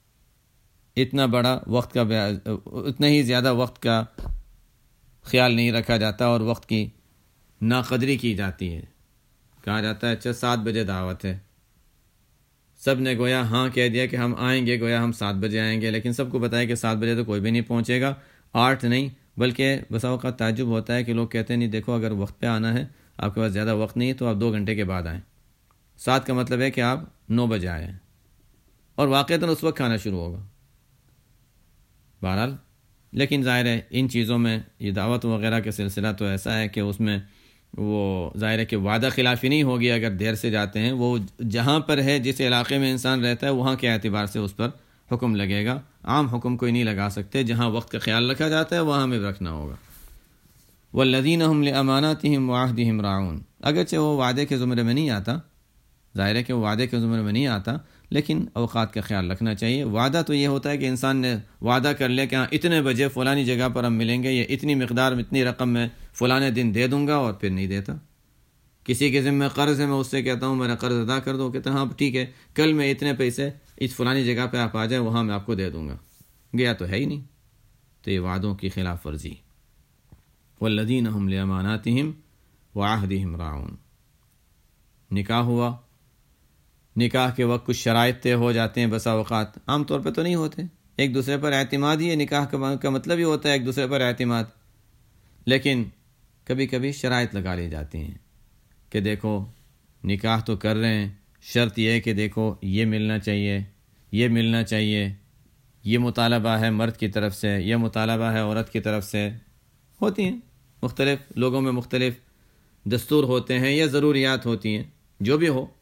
اتنا ہی زیادہ وقت کا خیال نہیں رکھا جاتا اور وقت کی ناقدری کی جاتی ہے۔ کہا جاتا ہے اچھا 7 بجے دعوت ہے، سب نے گویا ہاں کہہ دیا کہ ہم آئیں گے، گویا ہم 7 بجے آئیں گے، لیکن سب کو بتایا کہ 7 بجے تو کوئی بھی نہیں پہنچے گا، 8 نہیں، بلکہ بسا اوقات تعجب ہوتا ہے کہ لوگ کہتے ہیں نہیں دیکھو اگر وقت پہ آنا ہے، آپ کے پاس زیادہ وقت نہیں ہے تو آپ 2 گھنٹے کے بعد آئیں۔ 7 کا مطلب ہے کہ آپ 9 بجے آئیں، اور واقعتاً اس وقت کھانا شروع ہوگا۔ بہرحال لیکن ظاہر ہے ان چیزوں میں یہ دعوت وغیرہ کا سلسلہ تو ایسا ہے کہ اس میں وہ ظاہر ہے کہ وعدہ خلافی نہیں ہوگی اگر دیر سے جاتے ہیں، وہ جہاں پر ہے جس علاقے میں انسان رہتا ہے وہاں کے اعتبار سے اس پر حکم لگے گا، عام حکم کوئی نہیں لگا سکتے۔ جہاں وقت کا خیال رکھا جاتا ہے وہاں ہمیں رکھنا ہوگا۔ والذین هم لاماناتہم وعہدہم راعون، اگرچہ وہ وعدے کے زمرے میں نہیں آتا، ظاہر ہے کہ وہ وعدے کے زمرے میں نہیں آتا، لیکن اوقات کا خیال رکھنا چاہیے۔ وعدہ تو یہ ہوتا ہے کہ انسان نے وعدہ کر لیا کہ ہاں اتنے بجے فلانی جگہ پر ہم ملیں گے، یا اتنی مقدار اتنی رقم میں فلانے دن دے دوں گا، اور پھر نہیں دیتا۔ کسی کے ذمہ قرض ہے، میں اس سے کہتا ہوں میرا قرض ادا کر دو، کہتا ہاں ٹھیک ہے کل میں اتنے پیسے اس فلانی جگہ پہ آپ آ جائیں، وہاں میں آپ کو دے دوں گا، گیا تو ہے ہی نہیں۔ تو یہ وعدوں کی خلاف ورزی۔ والذین هم لاماناتہم وعہدہم راعون، نکاح ہوا، نکاح کے وقت کچھ شرائط طے ہو جاتے ہیں، بسا اوقات عام طور پہ تو نہیں ہوتے، ایک دوسرے پر اعتماد ہی ہے، نکاح کا مطلب ہی ہوتا ہے ایک دوسرے پر اعتماد، لیکن کبھی کبھی شرائط لگا لی جاتی ہیں کہ دیکھو نکاح تو کر رہے ہیں، شرط یہ ہے کہ دیکھو یہ ملنا چاہیے، یہ ملنا چاہیے، یہ مطالبہ ہے مرد کی طرف سے، یہ مطالبہ ہے عورت کی طرف سے، ہوتی ہیں مختلف لوگوں میں مختلف دستور ہوتے ہیں یا ضروریات ہوتی ہیں، جو بھی ہو،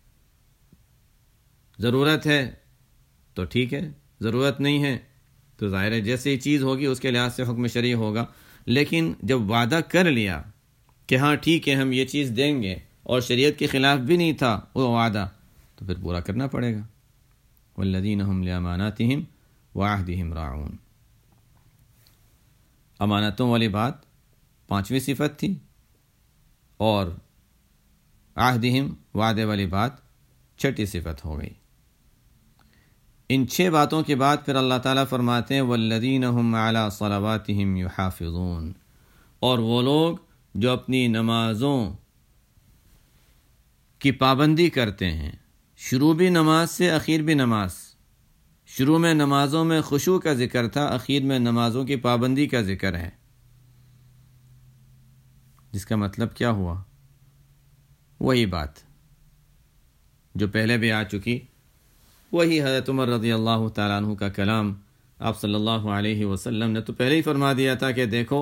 ضرورت ہے تو ٹھیک ہے، ضرورت نہیں ہے تو ظاہر ہے جیسی چیز ہوگی اس کے لحاظ سے حکم شرعی ہوگا۔ لیکن جب وعدہ کر لیا کہ ہاں ٹھیک ہے ہم یہ چیز دیں گے اور شریعت کے خلاف بھی نہیں تھا وہ وعدہ، تو پھر پورا کرنا پڑے گا۔ والذین هم لاماناتہم وعہدہم راعون، امانتوں والی بات 5ویں صفت تھی، اور عہدہم وعدے والی بات 6ٹھی صفت ہو گئی۔ ان 6 باتوں کے بعد پھر اللہ تعالیٰ فرماتے ہیں والذین هم علی صلواتہم یحافظون، اور وہ لوگ جو اپنی نمازوں کی پابندی کرتے ہیں، شروع بھی نماز سے، اخیر بھی نماز، شروع میں نمازوں میں خشوع کا ذکر تھا، اخیر میں نمازوں کی پابندی کا ذکر ہے، جس کا مطلب کیا ہوا؟ وہی بات جو پہلے بھی آ چکی، وہی حضرت عمر رضی اللہ تعالیٰ عنہ کا کلام۔ آپ صلی اللہ علیہ وسلم نے تو پہلے ہی فرما دیا تھا کہ دیکھو،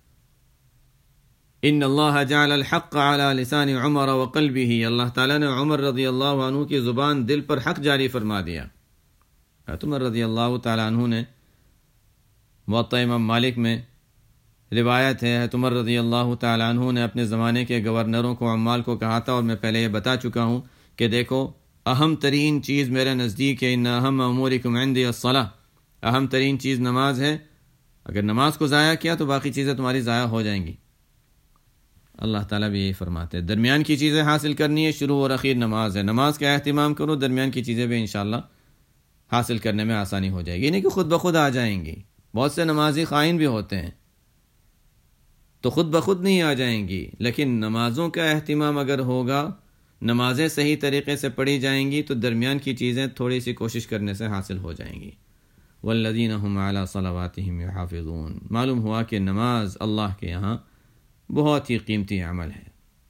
ان اللہ جعل الحق علی لسان عمر وقلبہ، اللہ تعالیٰ نے عمر رضی اللہ عنہ کی زبان، دل پر حق جاری فرما دیا۔ حضرت عمر رضی اللہ تعالیٰ عنہ نے، موطأ امام مالک میں روایت ہے، حضرت عمر رضی اللہ تعالیٰ عنہ نے اپنے زمانے کے گورنروں کو، عمال کو کہا تھا، اور میں پہلے یہ بتا چکا ہوں کہ دیکھو، اہم ترین چیز میرے نزدیک ہے، ان اہم امورکم عندی الصلاۃ، اہم ترین چیز نماز ہے، اگر نماز کو ضائع کیا تو باقی چیزیں تمہاری ضائع ہو جائیں گی۔ اللہ تعالیٰ بھی یہی فرماتے ہیں، درمیان کی چیزیں حاصل کرنی ہے، شروع اور اخیر نماز ہے، نماز کا اہتمام کرو، درمیان کی چیزیں بھی انشاءاللہ حاصل کرنے میں آسانی ہو جائے گی، نہیں کہ خود بخود آ جائیں گی۔ بہت سے نمازی خائن بھی ہوتے ہیں تو خود بخود نہیں آ جائیں گی، لیکن نمازوں کا اہتمام اگر ہوگا، نمازیں صحیح طریقے سے پڑھی جائیں گی تو درمیان کی چیزیں تھوڑی سی کوشش کرنے سے حاصل ہو جائیں گی۔ والذین هم علی صلواتہم یحافظون، معلوم ہوا کہ نماز اللہ کے یہاں بہت ہی قیمتی عمل ہے۔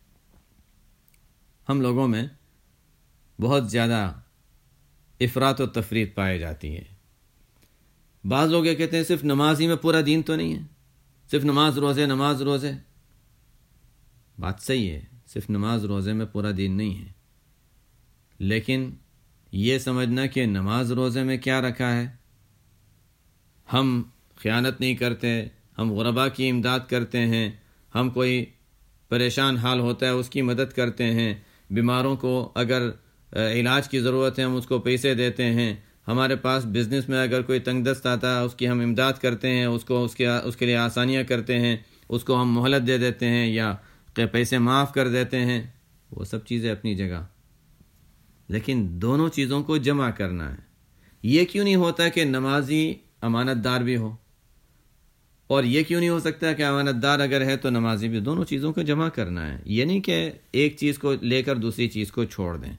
ہم لوگوں میں بہت زیادہ افراط و تفریط پائی جاتی ہے۔ بعض لوگ یہ کہتے ہیں صرف نماز ہی میں پورا دین تو نہیں ہے، صرف نماز روزے، نماز روزے۔ بات صحیح ہے، صرف نماز روزے میں پورا دین نہیں ہے، لیکن یہ سمجھنا کہ نماز روزے میں کیا رکھا ہے، ہم خیانت نہیں کرتے، ہم غربا کی امداد کرتے ہیں، ہم کوئی پریشان حال ہوتا ہے اس کی مدد کرتے ہیں، بیماروں کو اگر علاج کی ضرورت ہے ہم اس کو پیسے دیتے ہیں، ہمارے پاس بزنس میں اگر کوئی تنگ دست آتا ہے اس کی ہم امداد کرتے ہیں، اس کے لیے آسانیاں کرتے ہیں، اس کو ہم مہلت دے دیتے ہیں یا پیسے معاف کر دیتے ہیں، وہ سب چیزیں اپنی جگہ، لیکن دونوں چیزوں کو جمع کرنا ہے۔ یہ کیوں نہیں ہوتا کہ نمازی امانت دار بھی ہو، اور یہ کیوں نہیں ہو سکتا کہ امانت دار اگر ہے تو نمازی بھی؟ دونوں چیزوں کو جمع کرنا ہے، یہ نہیں کہ ایک چیز کو لے کر دوسری چیز کو چھوڑ دیں۔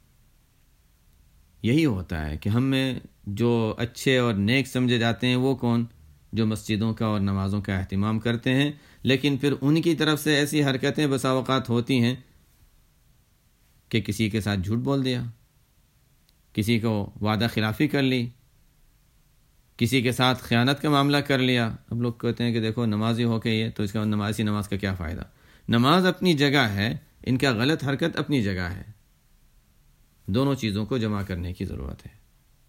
یہی ہوتا ہے کہ ہم میں جو اچھے اور نیک سمجھے جاتے ہیں وہ کون؟ جو مسجدوں کا اور نمازوں کا اہتمام کرتے ہیں، لیکن پھر ان کی طرف سے ایسی حرکتیں بسا اوقات ہوتی ہیں کہ کسی کے ساتھ جھوٹ بول دیا، کسی کو وعدہ خلافی کر لی، کسی کے ساتھ خیانت کا معاملہ کر لیا۔ اب لوگ کہتے ہیں کہ دیکھو نمازی ہو کے یہ تو اس کا نماز کا کیا فائدہ؟ نماز اپنی جگہ ہے، ان کا غلط حرکت اپنی جگہ ہے، دونوں چیزوں کو جمع کرنے کی ضرورت ہے۔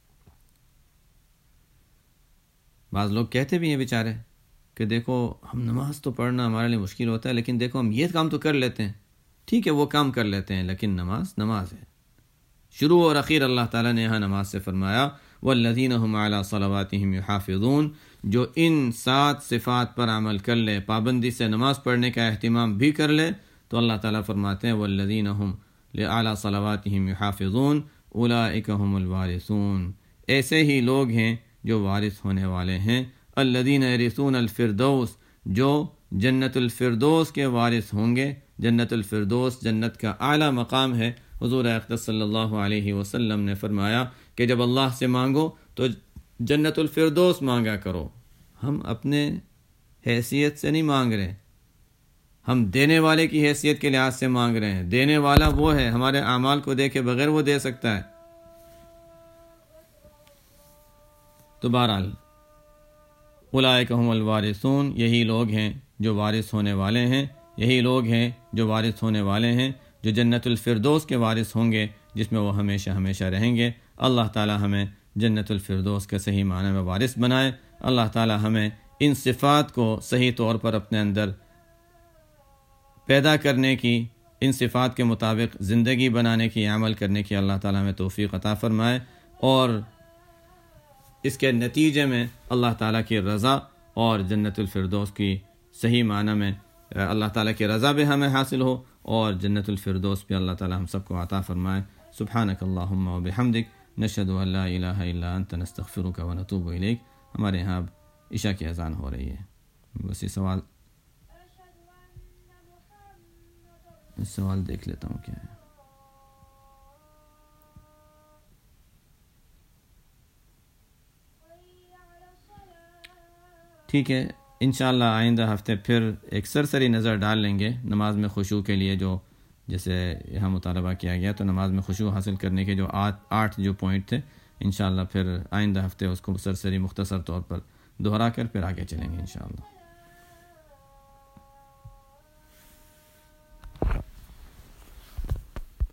بعض لوگ کہتے بھی ہیں بیچارے کہ دیکھو ہم نماز تو پڑھنا ہمارے لیے مشکل ہوتا ہے، لیکن دیکھو ہم یہ کام تو کر لیتے ہیں، ٹھیک ہے وہ کام کر لیتے ہیں، لیکن نماز ہے۔ شروع اور اخیر اللہ تعالیٰ نے یہاں نماز سے فرمایا والذین هم علی صلواتہم یحافظون، جو ان 7 صفات پر عمل کر لے، پابندی سے نماز پڑھنے کا اہتمام بھی کر لے، تو اللہ تعالیٰ فرماتے ہیں والذین هم علی صلواتہم یحافظون اولئک هم الوارثون، ایسے ہی لوگ ہیں جو وارث ہونے والے ہیں، الذین یرثون الفردوس، جو جنت الفردوس کے وارث ہوں گے۔ جنت الفردوس جنت کا اعلیٰ مقام ہے۔ حضور اقدس صلی اللہ علیہ وسلم نے فرمایا کہ جب اللہ سے مانگو تو جنت الفردوس مانگا کرو۔ ہم اپنے حیثیت سے نہیں مانگ رہے، ہم دینے والے کی حیثیت کے لحاظ سے مانگ رہے ہیں۔ دینے والا وہ ہے، ہمارے اعمال کو دیکھے بغیر وہ دے سکتا ہے۔ تو بہرحال اولئک هم الوارثون، یہی لوگ ہیں جو وارث ہونے والے ہیں، یہی لوگ ہیں جو وارث ہونے والے ہیں، جو جنت الفردوس کے وارث ہوں گے، جس میں وہ ہمیشہ ہمیشہ رہیں گے۔ اللہ تعالی ہمیں جنت الفردوس کے صحیح معنی میں وارث بنائے۔ اللہ تعالی ہمیں ان صفات کو صحیح طور پر اپنے اندر پیدا کرنے کی، ان صفات کے مطابق زندگی بنانے کی، عمل کرنے کی اللہ تعالی ہمیں توفیق عطا فرمائے، اور اس کے نتیجے میں اللہ تعالیٰ کی رضا اور جنت الفردوس کی صحیح معنی میں اللہ تعالیٰ کی رضا بھی ہمیں حاصل ہو، اور جنت الفردوس بھی اللہ تعالیٰ ہم سب کو عطا فرمائے۔ سبحانک اللہم و بحمدک، نشہد ان لا الہ الا انت، نستغفرک و نتوب الیک۔ ہمارے یہاں اب عشاء کی اذان ہو رہی ہے۔ بس یہ سوال دیکھ لیتا ہوں کیا ہے۔ ٹھیک ہے، انشاءاللہ آئندہ ہفتے پھر ایک سرسری نظر ڈال لیں گے نماز میں خشوع کے لیے، جو جیسے یہاں مطالبہ کیا گیا، تو نماز میں خشوع حاصل کرنے کے جو 8 جو پوائنٹ تھے، انشاءاللہ پھر آئندہ ہفتے اس کو سرسری مختصر طور پر دہرا کر پھر آگے چلیں گے انشاءاللہ۔